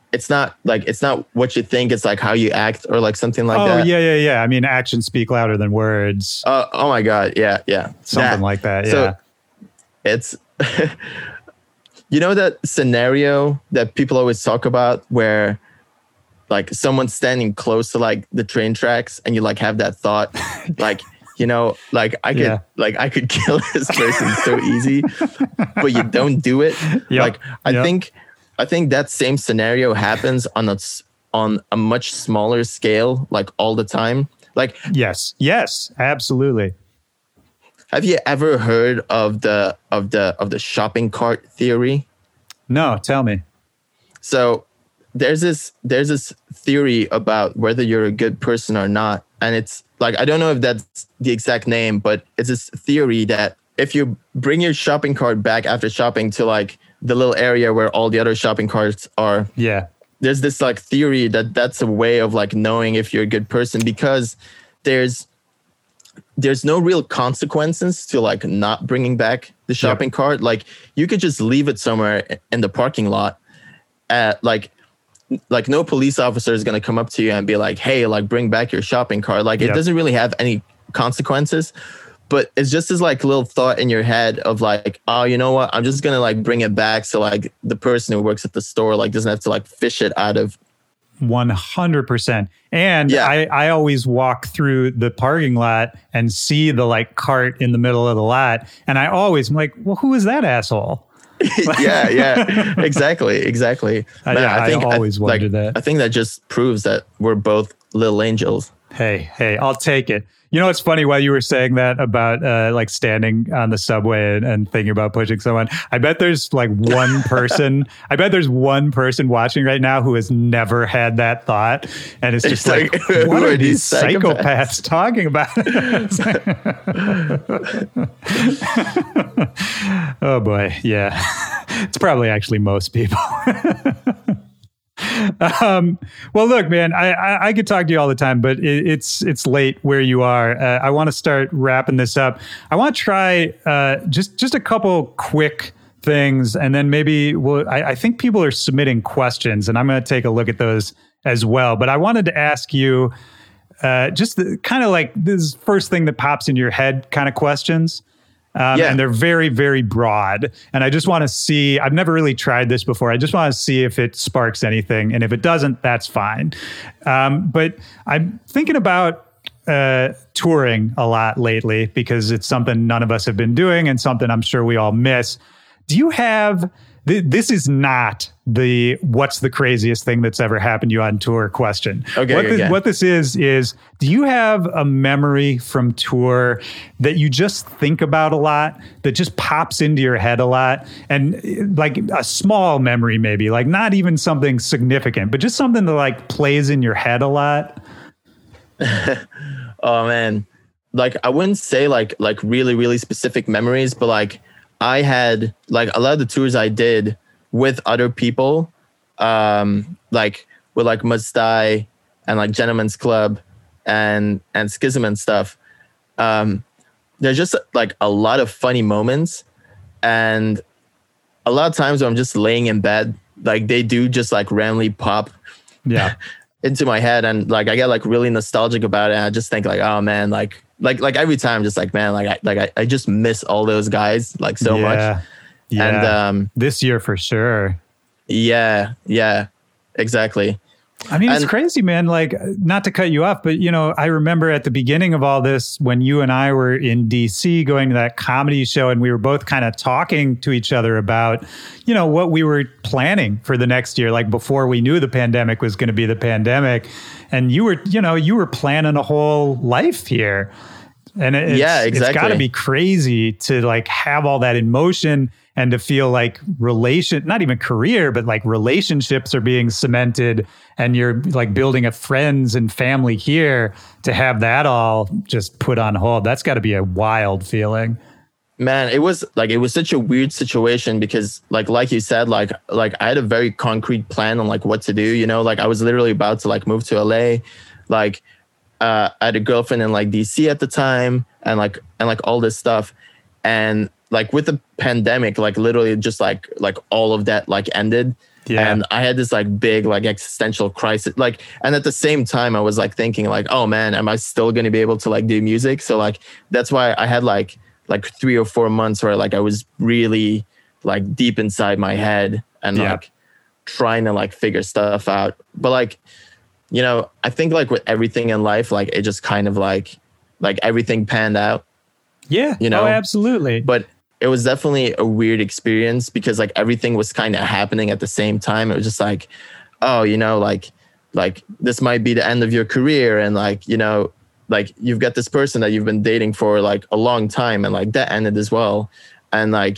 C: what you think. It's like how you act or like something like that.
B: Oh, yeah. I mean, actions speak louder than words.
C: Oh my God. Yeah.
B: Something like that. Yeah.
C: So it's, you know, that scenario that people always talk about where like someone's standing close to like the train tracks and you like have that thought, like, you know, like I could kill this person so easy, but you don't do it.
B: Yep.
C: Like, I think that same scenario happens on a much smaller scale, like all the time. Like,
B: yes, absolutely.
C: Have you ever heard of the shopping cart theory?
B: No, tell me.
C: So there's this theory about whether you're a good person or not, and it's like, I don't know if that's the exact name, but it's this theory that if you bring your shopping cart back after shopping to like the little area where all the other shopping carts are, there's this like theory that that's a way of like knowing if you're a good person, because there's no real consequences to like not bringing back the shopping cart. Like you could just leave it somewhere in the parking lot. Like no police officer is going to come up to you and be like, hey, like bring back your shopping cart. Like it doesn't really have any consequences, but it's just this like little thought in your head of like, oh, you know what? I'm just going to like bring it back. So like the person who works at the store, like doesn't have to like fish it out of.
B: 100%. And I always walk through the parking lot and see the like cart in the middle of the lot. And I always am like, well, who is that asshole?
C: yeah, exactly. Man,
B: I always wondered that.
C: I think that just proves that we're both little angels.
B: Hey, I'll take it. You know, it's funny while you were saying that about like standing on the subway and thinking about pushing someone. I bet there's like one person. I bet there's one person watching right now who has never had that thought, and it's just like, what are these psychopaths talking about? Oh boy, yeah, it's probably actually most people. Well, look, man, I could talk to you all the time, but it's late where you are. I want to start wrapping this up. I want to try just a couple quick things, and then maybe I think people are submitting questions, and I'm going to take a look at those as well. But I wanted to ask you just kind of like this first thing that pops in your head kind of questions. And they're very, very broad. And I just want to see, I've never really tried this before. I just want to see if it sparks anything. And if it doesn't, that's fine. But I'm thinking about touring a lot lately because it's something none of us have been doing and something I'm sure we all miss. Do you have, this is not the what's the craziest thing that's ever happened to you on tour question.
C: Okay,
B: what this is do you have a memory from tour that you just think about a lot, that just pops into your head a lot, and like a small memory maybe, like not even something significant, but just something that like plays in your head a lot?
C: Oh man, like I wouldn't say like really, really specific memories, but like I had like a lot of the tours I did with other people, like with like Mudstai and like Gentlemen's Club and Schism and stuff. There's just like a lot of funny moments, and a lot of times when I'm just laying in bed, like they do just like randomly pop into my head, and like I get like really nostalgic about it. And I just think like, oh man, like every time, just like, man, I just miss all those guys like so much.
B: Yeah. And this year for sure.
C: Yeah, exactly.
B: I mean, it's crazy, man. Like, not to cut you off, but you know, I remember at the beginning of all this when you and I were in DC going to that comedy show, and we were both kind of talking to each other about, you know, what we were planning for the next year, like before we knew the pandemic was going to be the pandemic. And you were planning a whole life here. And it's got to be crazy to like have all that in motion and to feel like not even career, but like relationships are being cemented, and you're like building a friends and family here, to have that all just put on hold. That's got to be a wild feeling.
C: Man, it was such a weird situation because like you said, like I had a very concrete plan on like what to do, you know, like I was literally about to like move to LA. Like I had a girlfriend in like DC at the time, and like all this stuff. And like with the pandemic, like literally just like all of that like ended. Yeah. And I had this like big like existential crisis. Like, and at the same time I was like thinking like, oh man, am I still going to be able to like do music? So like, that's why I had like 3 or 4 months where like I was really like deep inside my head and like trying to like figure stuff out. But like, you know, I think like with everything in life, like it just kind of like everything panned out.
B: Yeah.
C: You know,
B: absolutely.
C: But it was definitely a weird experience because like everything was kind of happening at the same time. It was just like, oh, you know, like this might be the end of your career. And like, you know, like you've got this person that you've been dating for like a long time, and like that ended as well. And like,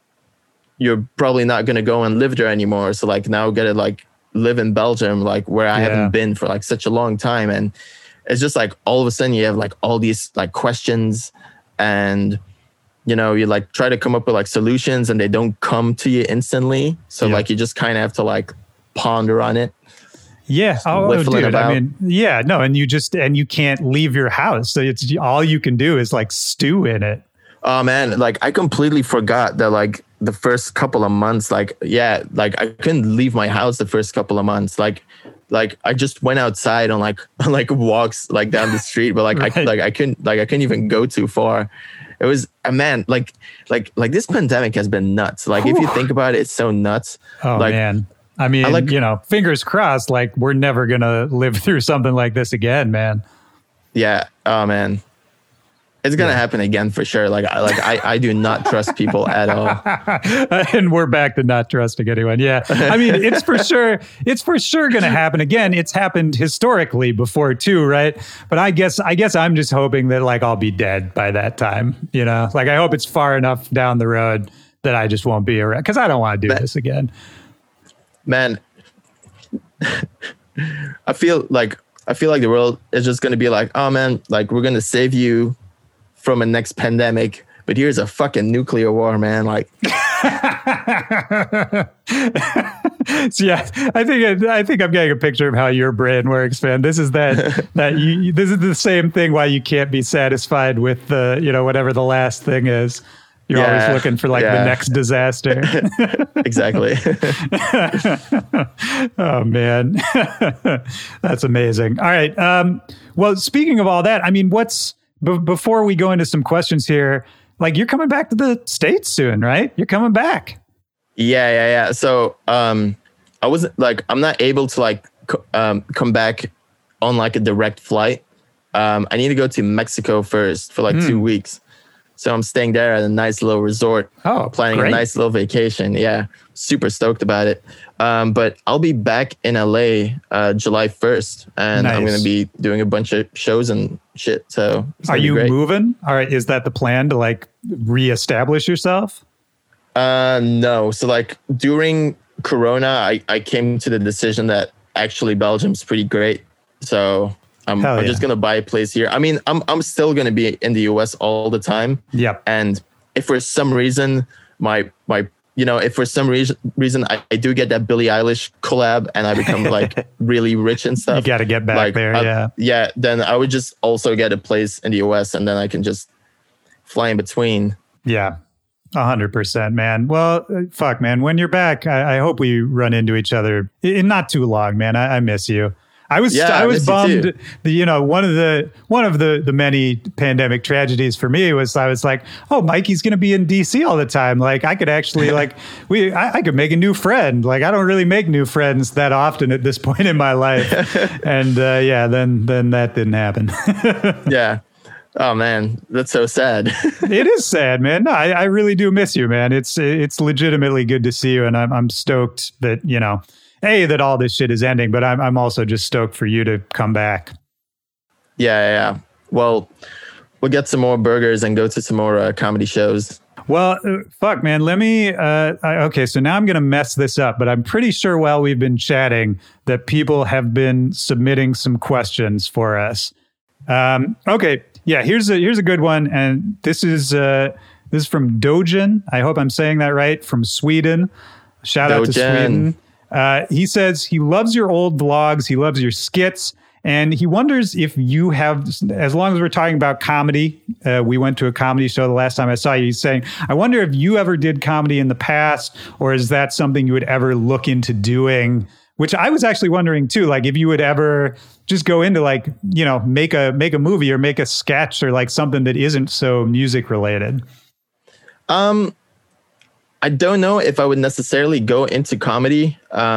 C: you're probably not going to go and live there anymore. So like now get to like live in Belgium, like where I haven't been for like such a long time. And it's just like all of a sudden you have like all these like questions, and you know, you like try to come up with like solutions and they don't come to you instantly. So like you just kind of have to like ponder on it.
B: Yeah. Oh, dude. About. I mean, yeah, no. And you can't leave your house. So it's all you can do is like stew in it.
C: Oh man. Like I completely forgot that like the first couple of months, like I couldn't leave my house the first couple of months. Like I just went outside on like walks like down the street, but like right. I couldn't even go too far. It was man, like this pandemic has been nuts. Like if you think about it, it's so nuts.
B: Oh
C: like,
B: man. I mean, you know, fingers crossed, like we're never going to live through something like this again, man.
C: Yeah. Oh man. It's gonna happen again for sure. I do not trust people at all.
B: And we're back to not trusting anyone. Yeah, I mean, it's for sure going to happen again. It's happened historically before too, right? But I guess I'm just hoping that like I'll be dead by that time. You know, like I hope it's far enough down the road that I just won't be around because I don't want to do this again.
C: Man, I feel like the world is just gonna be like, oh man, like we're gonna save you from a next pandemic, but here's a fucking nuclear war, man. Like,
B: so yeah, I think I'm getting a picture of how your brain works, man. This is this is the same thing why you can't be satisfied with the, you know, whatever the last thing is. You're always looking for like the next disaster.
C: Exactly.
B: Oh man, that's amazing. All right. Well, speaking of all that, I mean, before we go into some questions here, like you're coming back to the States soon, right? You're coming back.
C: Yeah. So, I wasn't like, I'm not able to like, come back on like a direct flight. I need to go to Mexico first for like 2 weeks. So I'm staying there at a nice little resort. Planning a nice little vacation. Yeah. Super stoked about it. But I'll be back in LA, July 1st, and I'm going to be doing a bunch of shows and shit. So
B: are you moving? All right. Is that the plan to like reestablish yourself?
C: No. So like during Corona, I came to the decision that actually Belgium's pretty great. So I'm just going to buy a place here. I mean, I'm still going to be in the US all the time.
B: Yep.
C: And if for some reason if for some reason I do get that Billie Eilish collab and I become like really rich and stuff.
B: You got to get back like, there.
C: Yeah. Then I would just also get a place in the US and then I can just fly in between.
B: Yeah. 100%, man. Well, fuck, man. When you're back, I hope we run into each other in not too long, man. I miss you. I was bummed. One of the many pandemic tragedies for me was I was like, oh, Mikey's going to be in DC all the time. Like I could actually I could make a new friend. Like I don't really make new friends that often at this point in my life. And then that didn't happen.
C: Yeah. Oh man, that's so sad.
B: It is sad, man. No, I really do miss you, man. It's legitimately good to see you, and I'm stoked that that all this shit is ending, but I'm also just stoked for you to come back.
C: Yeah. Well, we'll get some more burgers and go to some more comedy shows.
B: Well, fuck, man. Let me. Okay, so now I'm going to mess this up, but I'm pretty sure while we've been chatting that people have been submitting some questions for us. Okay, yeah. Here's a good one, and this is from Dojin. I hope I'm saying that right. From Sweden. Shout out to Sweden. He says he loves your old vlogs. He loves your skits. And he wonders if you have, as long as we're talking about comedy, we went to a comedy show the last time I saw you. He's saying, I wonder if you ever did comedy in the past, or is that something you would ever look into doing? Which I was actually wondering too, like if you would ever just go into like, make a movie or make a sketch or like something that isn't so music related.
C: I don't know if I would necessarily go into comedy.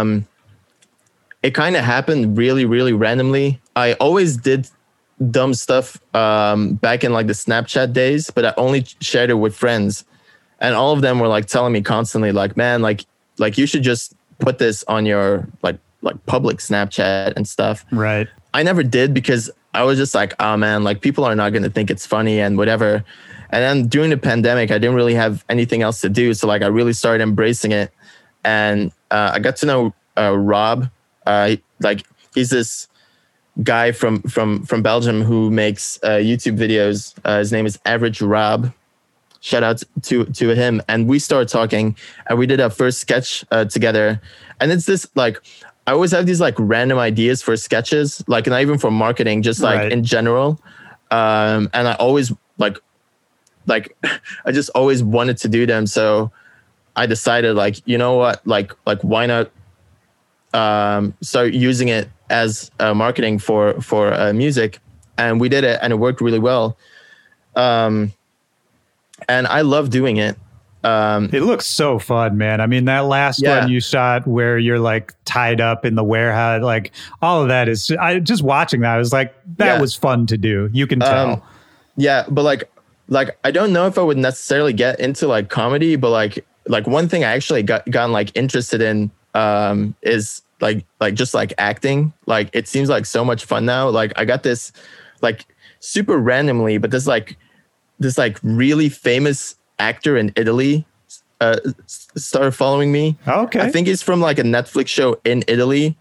C: It kind of happened really, really randomly. I always did dumb stuff back in like the Snapchat days, but I only shared it with friends. And all of them were like telling me constantly, like, man, like you should just put this on your like public Snapchat and stuff.
B: Right.
C: I never did because I was just like, oh man, like people are not going to think it's funny and whatever. And then during the pandemic, I didn't really have anything else to do. So like I really started embracing it. And I got to know Rob. He's this guy from Belgium who makes YouTube videos. His name is Average Rob. Shout out to him. And we started talking and we did our first sketch together. And it's this like, I always have these like random ideas for sketches, like not even for marketing, just like in general. And I always like I just always wanted to do them. So I decided like, you know what, like why not start using it as marketing for music. And we did it and it worked really well. And I love doing it.
B: It looks so fun, man. I mean, that last one you shot where you're like tied up in the warehouse, like all of that is just watching that. I was like, that was fun to do. You can tell.
C: yeah, but like I don't know if I would necessarily get into like comedy, but like one thing I actually gotten like interested in is like just like acting. Like it seems like so much fun now. Like I got this like super randomly, but this really famous actor in Italy started following me.
B: Okay.
C: I think he's from like a Netflix show in Italy.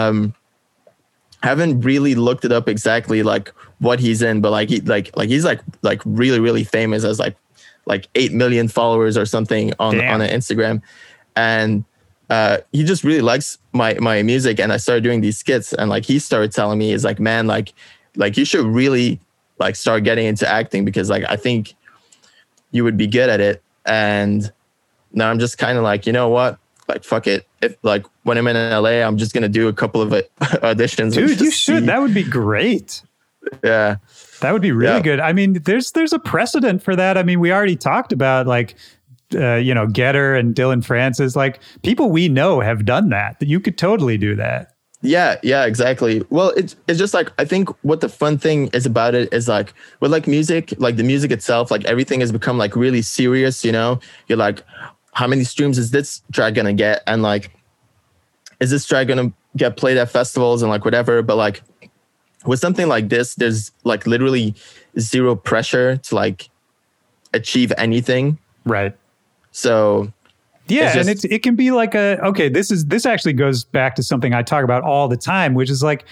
C: Haven't really looked it up exactly like what he's in, but like he's like really, really famous, as like 8 million followers or something on Instagram. And he just really likes my music, and I started doing these skits, and like he started telling me, is like, man, like you should really like start getting into acting, because like I think you would be good at it. And now I'm just kind of like, you know what, like fuck it, if like when I'm in LA, I'm just gonna do a couple of auditions.
B: Dude, you should. That would be great.
C: Yeah,
B: that would be really good. I mean, there's a precedent for that. I mean, we already talked about like Getter and Dylan Francis, like people we know have done that. You could totally do that.
C: Yeah, exactly. Well, it's just like, I think what the fun thing is about it is like with like music, like the music itself, like everything has become like really serious, you know? You're like, how many streams is this track gonna get? And like, is this track gonna get played at festivals and like whatever? But like with something like this, there's like literally zero pressure to like achieve anything.
B: Right.
C: So
B: yeah, and it can be like this actually goes back to something I talk about all the time, which is like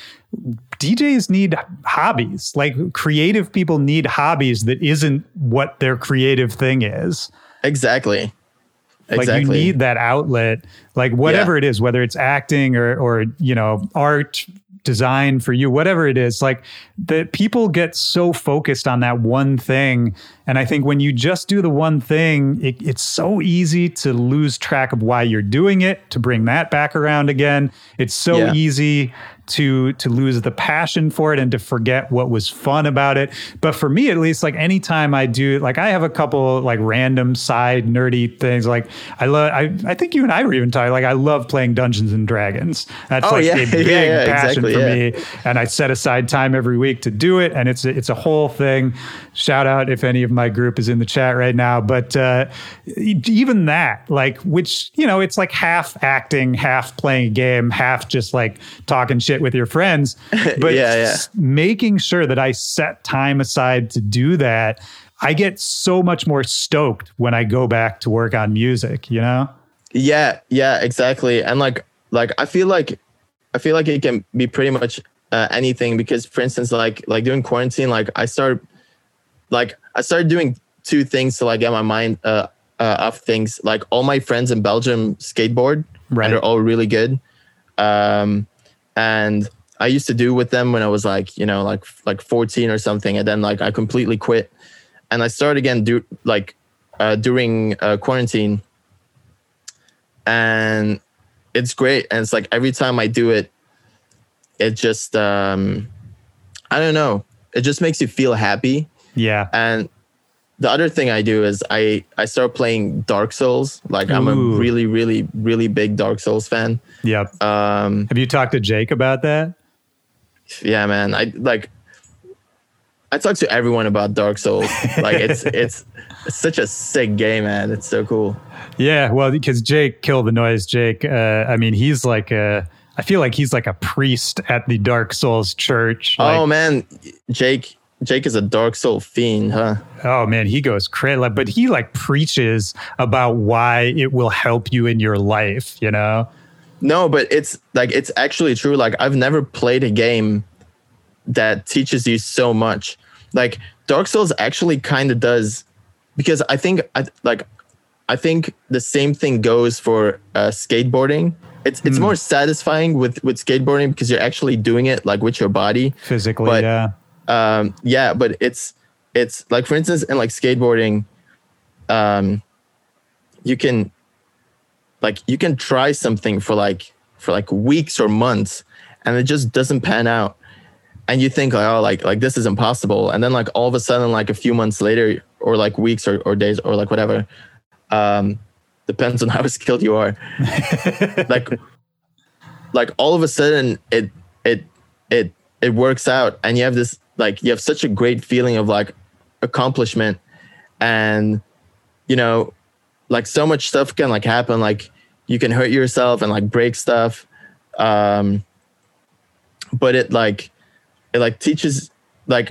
B: DJs need hobbies. Like creative people need hobbies that isn't what their creative thing is.
C: Exactly.
B: Like you need that outlet, like whatever it is, whether it's acting or art, design for you, whatever it is, like that people get so focused on that one thing. And I think when you just do the one thing, it's so easy to lose track of why you're doing it, to bring that back around again. It's so easy to lose the passion for it and to forget what was fun about it. But for me, at least, like anytime I do, like I have a couple like random side nerdy things. Like I think you and I were even talking, like I love playing Dungeons and Dragons. That's a big passion for me. And I set aside time every week to do it. And it's a whole thing. Shout out if any of my group is in the chat right now. But even that, like, which, it's like half acting, half playing a game, half just like talking shit with your friends, but making sure that I set time aside to do that, I get so much more stoked when I go back to work on music, Yeah,
C: exactly. And like I feel like it can be pretty much anything, because for instance, like during quarantine, like I started doing two things to like get my mind off things. Like all my friends in Belgium skateboard, right, and they're all really good. And I used to do with them when I was like 14 or something. And then like I completely quit. And I started again during quarantine. And it's great. And it's like every time I do it, it just, I don't know. It just makes you feel happy. Yeah. And the other thing I do is I start playing Dark Souls. Like I'm a really, really, really big Dark Souls fan.
B: Yep. Have you talked to Jake about that?
C: Yeah, man. I talk to everyone about Dark Souls. Like it's such a sick game, man. It's so cool.
B: Yeah, well, because Jake, Kill the Noise, Jake. I mean, he's like I feel like he's like a priest at the Dark Souls church.
C: Oh man, Jake is a Dark Soul fiend, huh?
B: Oh man, he goes crazy, but he like preaches about why it will help you in your life,
C: No, but it's actually true. Like I've never played a game that teaches you so much. Like Dark Souls actually kind of does, because I think the same thing goes for skateboarding. It's more satisfying with skateboarding because you're actually doing it like with your body
B: physically,
C: but, but it's like, for instance, in like skateboarding, you can try something for like weeks or months and it just doesn't pan out. And you think like this is impossible. And then like all of a sudden, like a few months later or like weeks or days or like whatever, depends on how skilled you are. like all of a sudden it works out and you have this, like you have such a great feeling of like, accomplishment, and like so much stuff can like happen. Like you can hurt yourself and like break stuff, but it teaches like.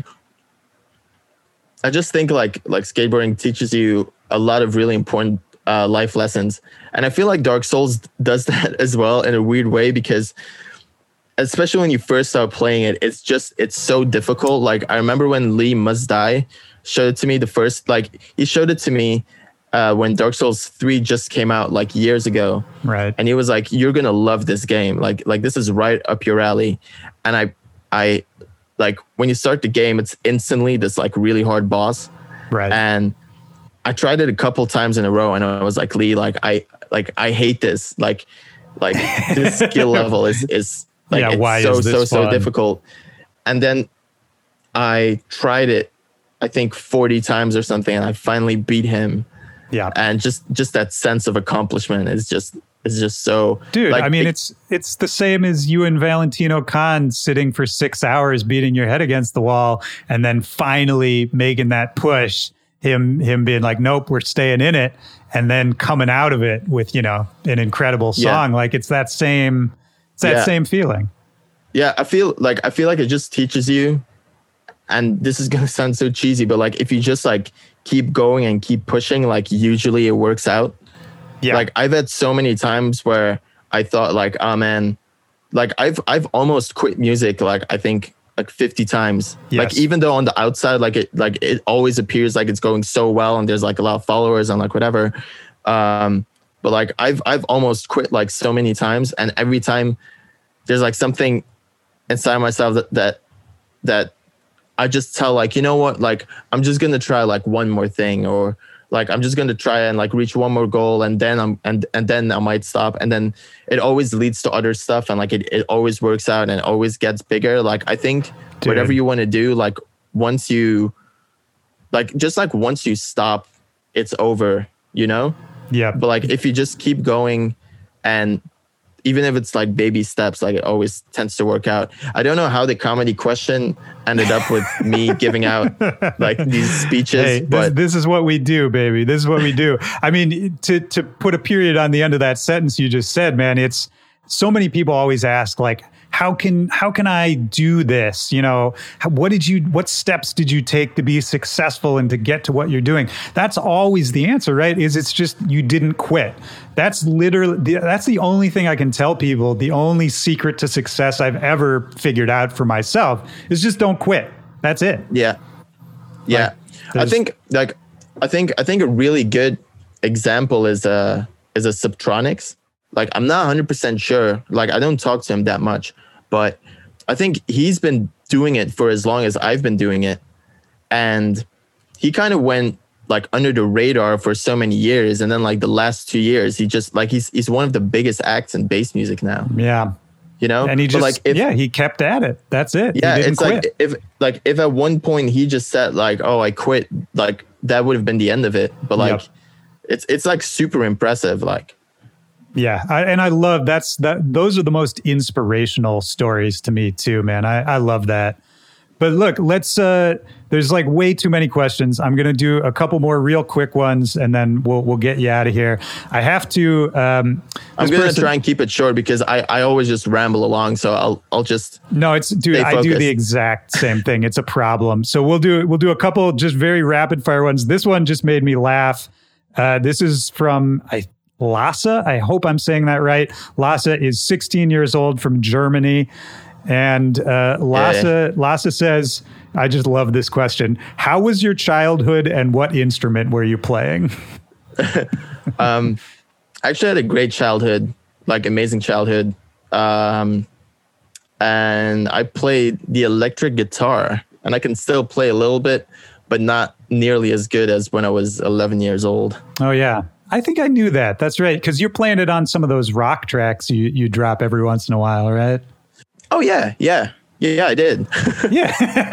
C: I just think like skateboarding teaches you a lot of really important life lessons, and I feel like Dark Souls does that as well in a weird way, because especially when you first start playing it, it's so difficult. Like I remember when Lee Must Die showed it to me he showed it to me when Dark Souls 3 just came out like years ago.
B: Right.
C: And he was like, you're going to love this game. Like this is right up your alley. And I like when you start the game, it's instantly this like really hard boss.
B: Right.
C: And I tried it a couple times in a row and I was like, Lee, I hate this. Like this skill level is like,
B: yeah, why
C: it's
B: is this
C: so
B: fun?
C: difficult. And then I tried it, I think 40 times or something, and I finally beat him.
B: Yeah.
C: And just that sense of accomplishment is just so.
B: Dude,
C: like,
B: I mean, it's the same as you and Valentino Khan sitting for 6 hours beating your head against the wall and then finally making that push. Him being like, nope, we're staying in it, and then coming out of it with, an incredible song.
C: Yeah.
B: Like it's that same same feeling.
C: Yeah, I feel like it just teaches you, and this is gonna sound so cheesy, but like if you just like keep going and keep pushing, like usually it works out.
B: Yeah.
C: Like I've had so many times where I thought like, oh man, like I've almost quit music, like I think like 50 times.
B: Yes.
C: Like even though on the outside, like it always appears like it's going so well and there's like a lot of followers and like whatever. But like I've almost quit like so many times, and every time there's like something inside myself that I just tell like, you know what, like I'm just gonna try like one more thing, or like I'm just gonna try and like reach one more goal, and then then I might stop, and then it always leads to other stuff, and like it always works out and it always gets bigger. Like I think whatever you want to do, like once you stop, it's over,
B: Yeah.
C: But like if you just keep going, and even if it's like baby steps, like it always tends to work out. I don't know how the comedy question ended up with me giving out like these speeches.
B: Hey,
C: but
B: this is what we do, baby. This is what we do. I mean, to put a period on the end of that sentence you just said, man, it's so many people always ask like, how can I do this? What steps did you take to be successful and to get to what you're doing? That's always the answer, right? It's just, you didn't quit. That's the only thing I can tell people. The only secret to success I've ever figured out for myself is just don't quit. That's it.
C: Yeah. Yeah. I think a really good example is a Subtronics. Like, I'm not 100% sure. Like, I don't talk to him that much, but I think he's been doing it for as long as I've been doing it. And he kind of went like under the radar for so many years. And then like the last 2 years, he just like, he's one of the biggest acts in bass music now.
B: Yeah.
C: And
B: he just, he kept at it. That's it.
C: Yeah.
B: He didn't
C: it's
B: quit.
C: like, if at one point he just said like, oh, I quit, like that would have been the end of it. But like, it's like super impressive. Like,
B: yeah. I love those are the most inspirational stories to me too, man. I love that. But look, there's like way too many questions. I'm going to do a couple more real quick ones and then we'll get you out of here. I have to,
C: I'm going to try and keep it short because I always just ramble along. So I'll just,
B: no, I do the exact same thing. It's a problem. So we'll do a couple just very rapid fire ones. This one just made me laugh. This is from, Lasse. I hope I'm saying that right. Lasse is 16 years old from Germany. And Lasse says, I just love this question. How was your childhood and what instrument were you playing?
C: I actually had a great childhood, like amazing childhood. And I played the electric guitar, and I can still play a little bit, but not nearly as good as when I was 11 years old.
B: Oh, yeah. I think I knew that. That's right. Because you're playing it on some of those rock tracks you drop every once in a while, right?
C: Oh, yeah. Yeah, I did.
B: Yeah.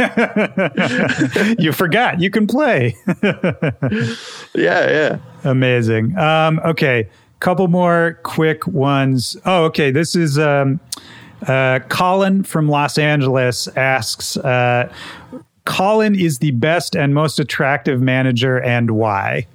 B: You forgot. You can play.
C: Yeah.
B: Amazing. Okay. Couple more quick ones. Oh, okay. This is Colin from Los Angeles asks, Colin is the best and most attractive manager, and why?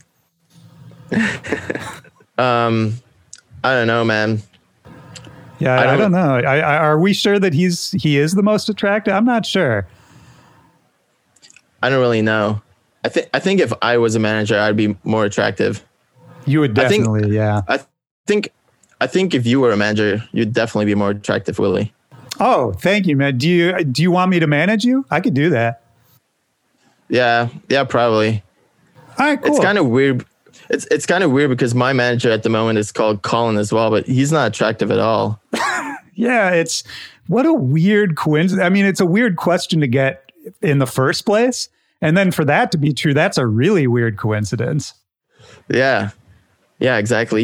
C: I don't know, man.
B: Yeah, I don't know. Are we sure that he is the most attractive? I'm not sure.
C: I don't really know. I think if I was a manager, I'd be more attractive.
B: You would definitely, yeah.
C: I think if you were a manager, you'd definitely be more attractive, Willie.
B: Oh, thank you, man. Do you want me to manage you? I could do that.
C: Yeah, probably.
B: All right, cool.
C: It's kind of weird. It's kind of weird because my manager at the moment is called Colin as well, but he's not attractive at all.
B: Yeah, what a weird coincidence. I mean, it's a weird question to get in the first place. And then for that to be true, that's a really weird coincidence.
C: Yeah, exactly.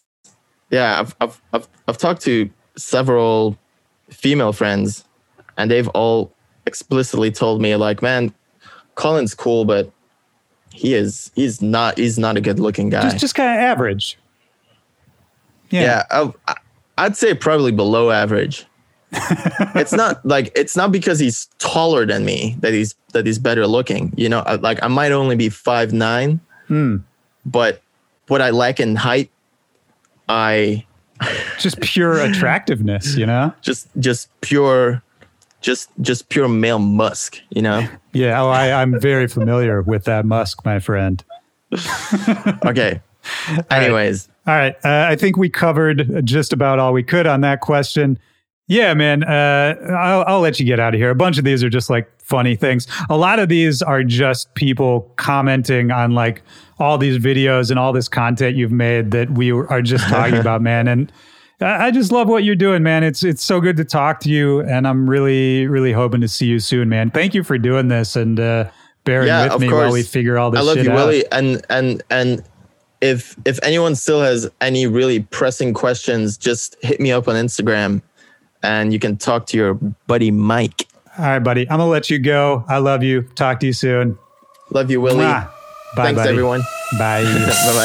C: I've talked to several female friends and they've all explicitly told me like, man, Colin's cool, but he's not a good looking guy.
B: Just kind of average.
C: Yeah, I'd say probably below average. It's not because he's taller than me that he's better looking. You know, like I might only be 5'9", but what I lack in height,
B: just pure attractiveness, you know,
C: just pure male musk, you know.
B: Yeah, I'm very familiar with that musk, my friend.
C: Okay. Anyways,
B: all right. I think we covered just about all we could on that question. Yeah, man. I'll let you get out of here. A bunch of these are just like funny things. A lot of these are just people commenting on like all these videos and all this content you've made that we are just talking about, man. And I just love what you're doing, man. It's so good to talk to you, and I'm really, really hoping to see you soon, man. Thank you for doing this and bearing with me while we figure all this shit out.
C: I love you, Willie. And if anyone still has any really pressing questions, just hit me up on Instagram. And you can talk to your buddy, Mike.
B: All right, buddy. I'm going to let you go. I love you. Talk to you soon.
C: Love you, Willie.
B: Bye,
C: Thanks,
B: buddy.
C: everyone.
B: Bye.
C: Bye-bye.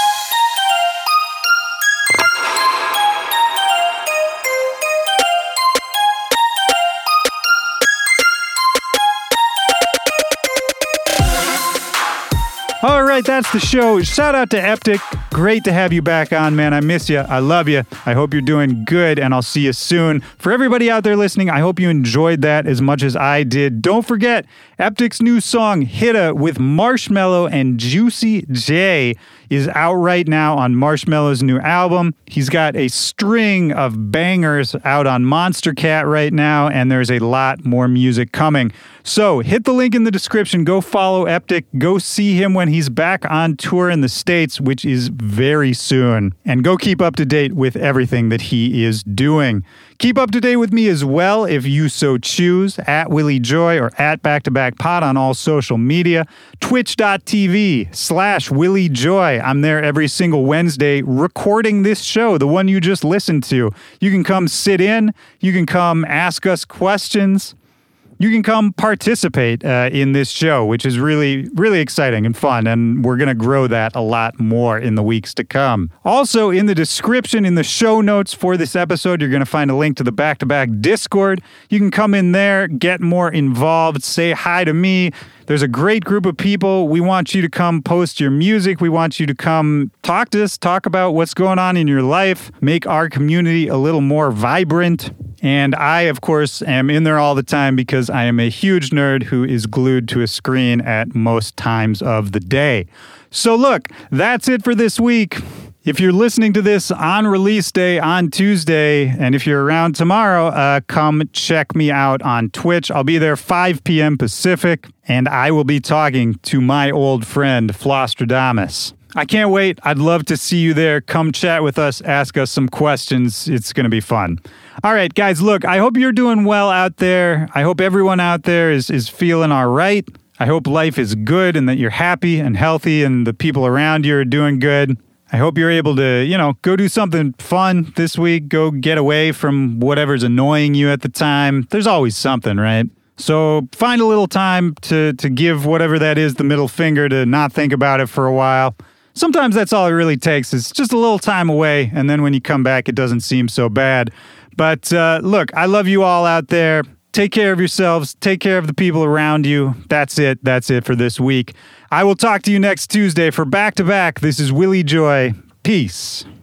B: All right, that's the show. Shout out to Eptic. Great to have you back on, man. I miss you. I love you. I hope you're doing good, and I'll see you soon. For everybody out there listening, I hope you enjoyed that as much as I did. Don't forget, Eptic's new song, Hitta, with Marshmello and Juicy J, is out right now on Marshmello's new album. He's got a string of bangers out on Monstercat right now, and there's a lot more music coming. So hit the link in the description. Go follow Eptic. Go see him when he's back on tour in the States, which is very soon. And go keep up to date with everything that he is doing. Keep up to date with me as well if you so choose, at Willie Joy or at Back to Back Pod on all social media. Twitch.tv/Willie Joy. I'm there every single Wednesday recording this show, the one you just listened to. You can come sit in. You can come ask us questions. You can come participate in this show, which is really, really exciting and fun, and we're going to grow that a lot more in the weeks to come. Also, in the description, in the show notes for this episode, you're going to find a link to the Back to Back Discord. You can come in there, get more involved, say hi to me. There's a great group of people. We want you to come post your music. We want you to come talk to us, talk about what's going on in your life, make our community a little more vibrant. And I, of course, am in there all the time because I am a huge nerd who is glued to a screen at most times of the day. So look, that's it for this week. If you're listening to this on release day on Tuesday, and if you're around tomorrow, come check me out on Twitch. I'll be there 5 p.m. Pacific, and I will be talking to my old friend, Flostradamus. I can't wait. I'd love to see you there. Come chat with us. Ask us some questions. It's going to be fun. All right, guys, look, I hope you're doing well out there. I hope everyone out there is feeling all right. I hope life is good and that you're happy and healthy and the people around you are doing good. I hope you're able to, go do something fun this week. Go get away from whatever's annoying you at the time. There's always something, right? So find a little time to give whatever that is the middle finger, to not think about it for a while. Sometimes that's all it really takes, is just a little time away, and then when you come back, it doesn't seem so bad. But look, I love you all out there. Take care of yourselves. Take care of the people around you. That's it. That's it for this week. I will talk to you next Tuesday for Back to Back. This is Willie Joy. Peace.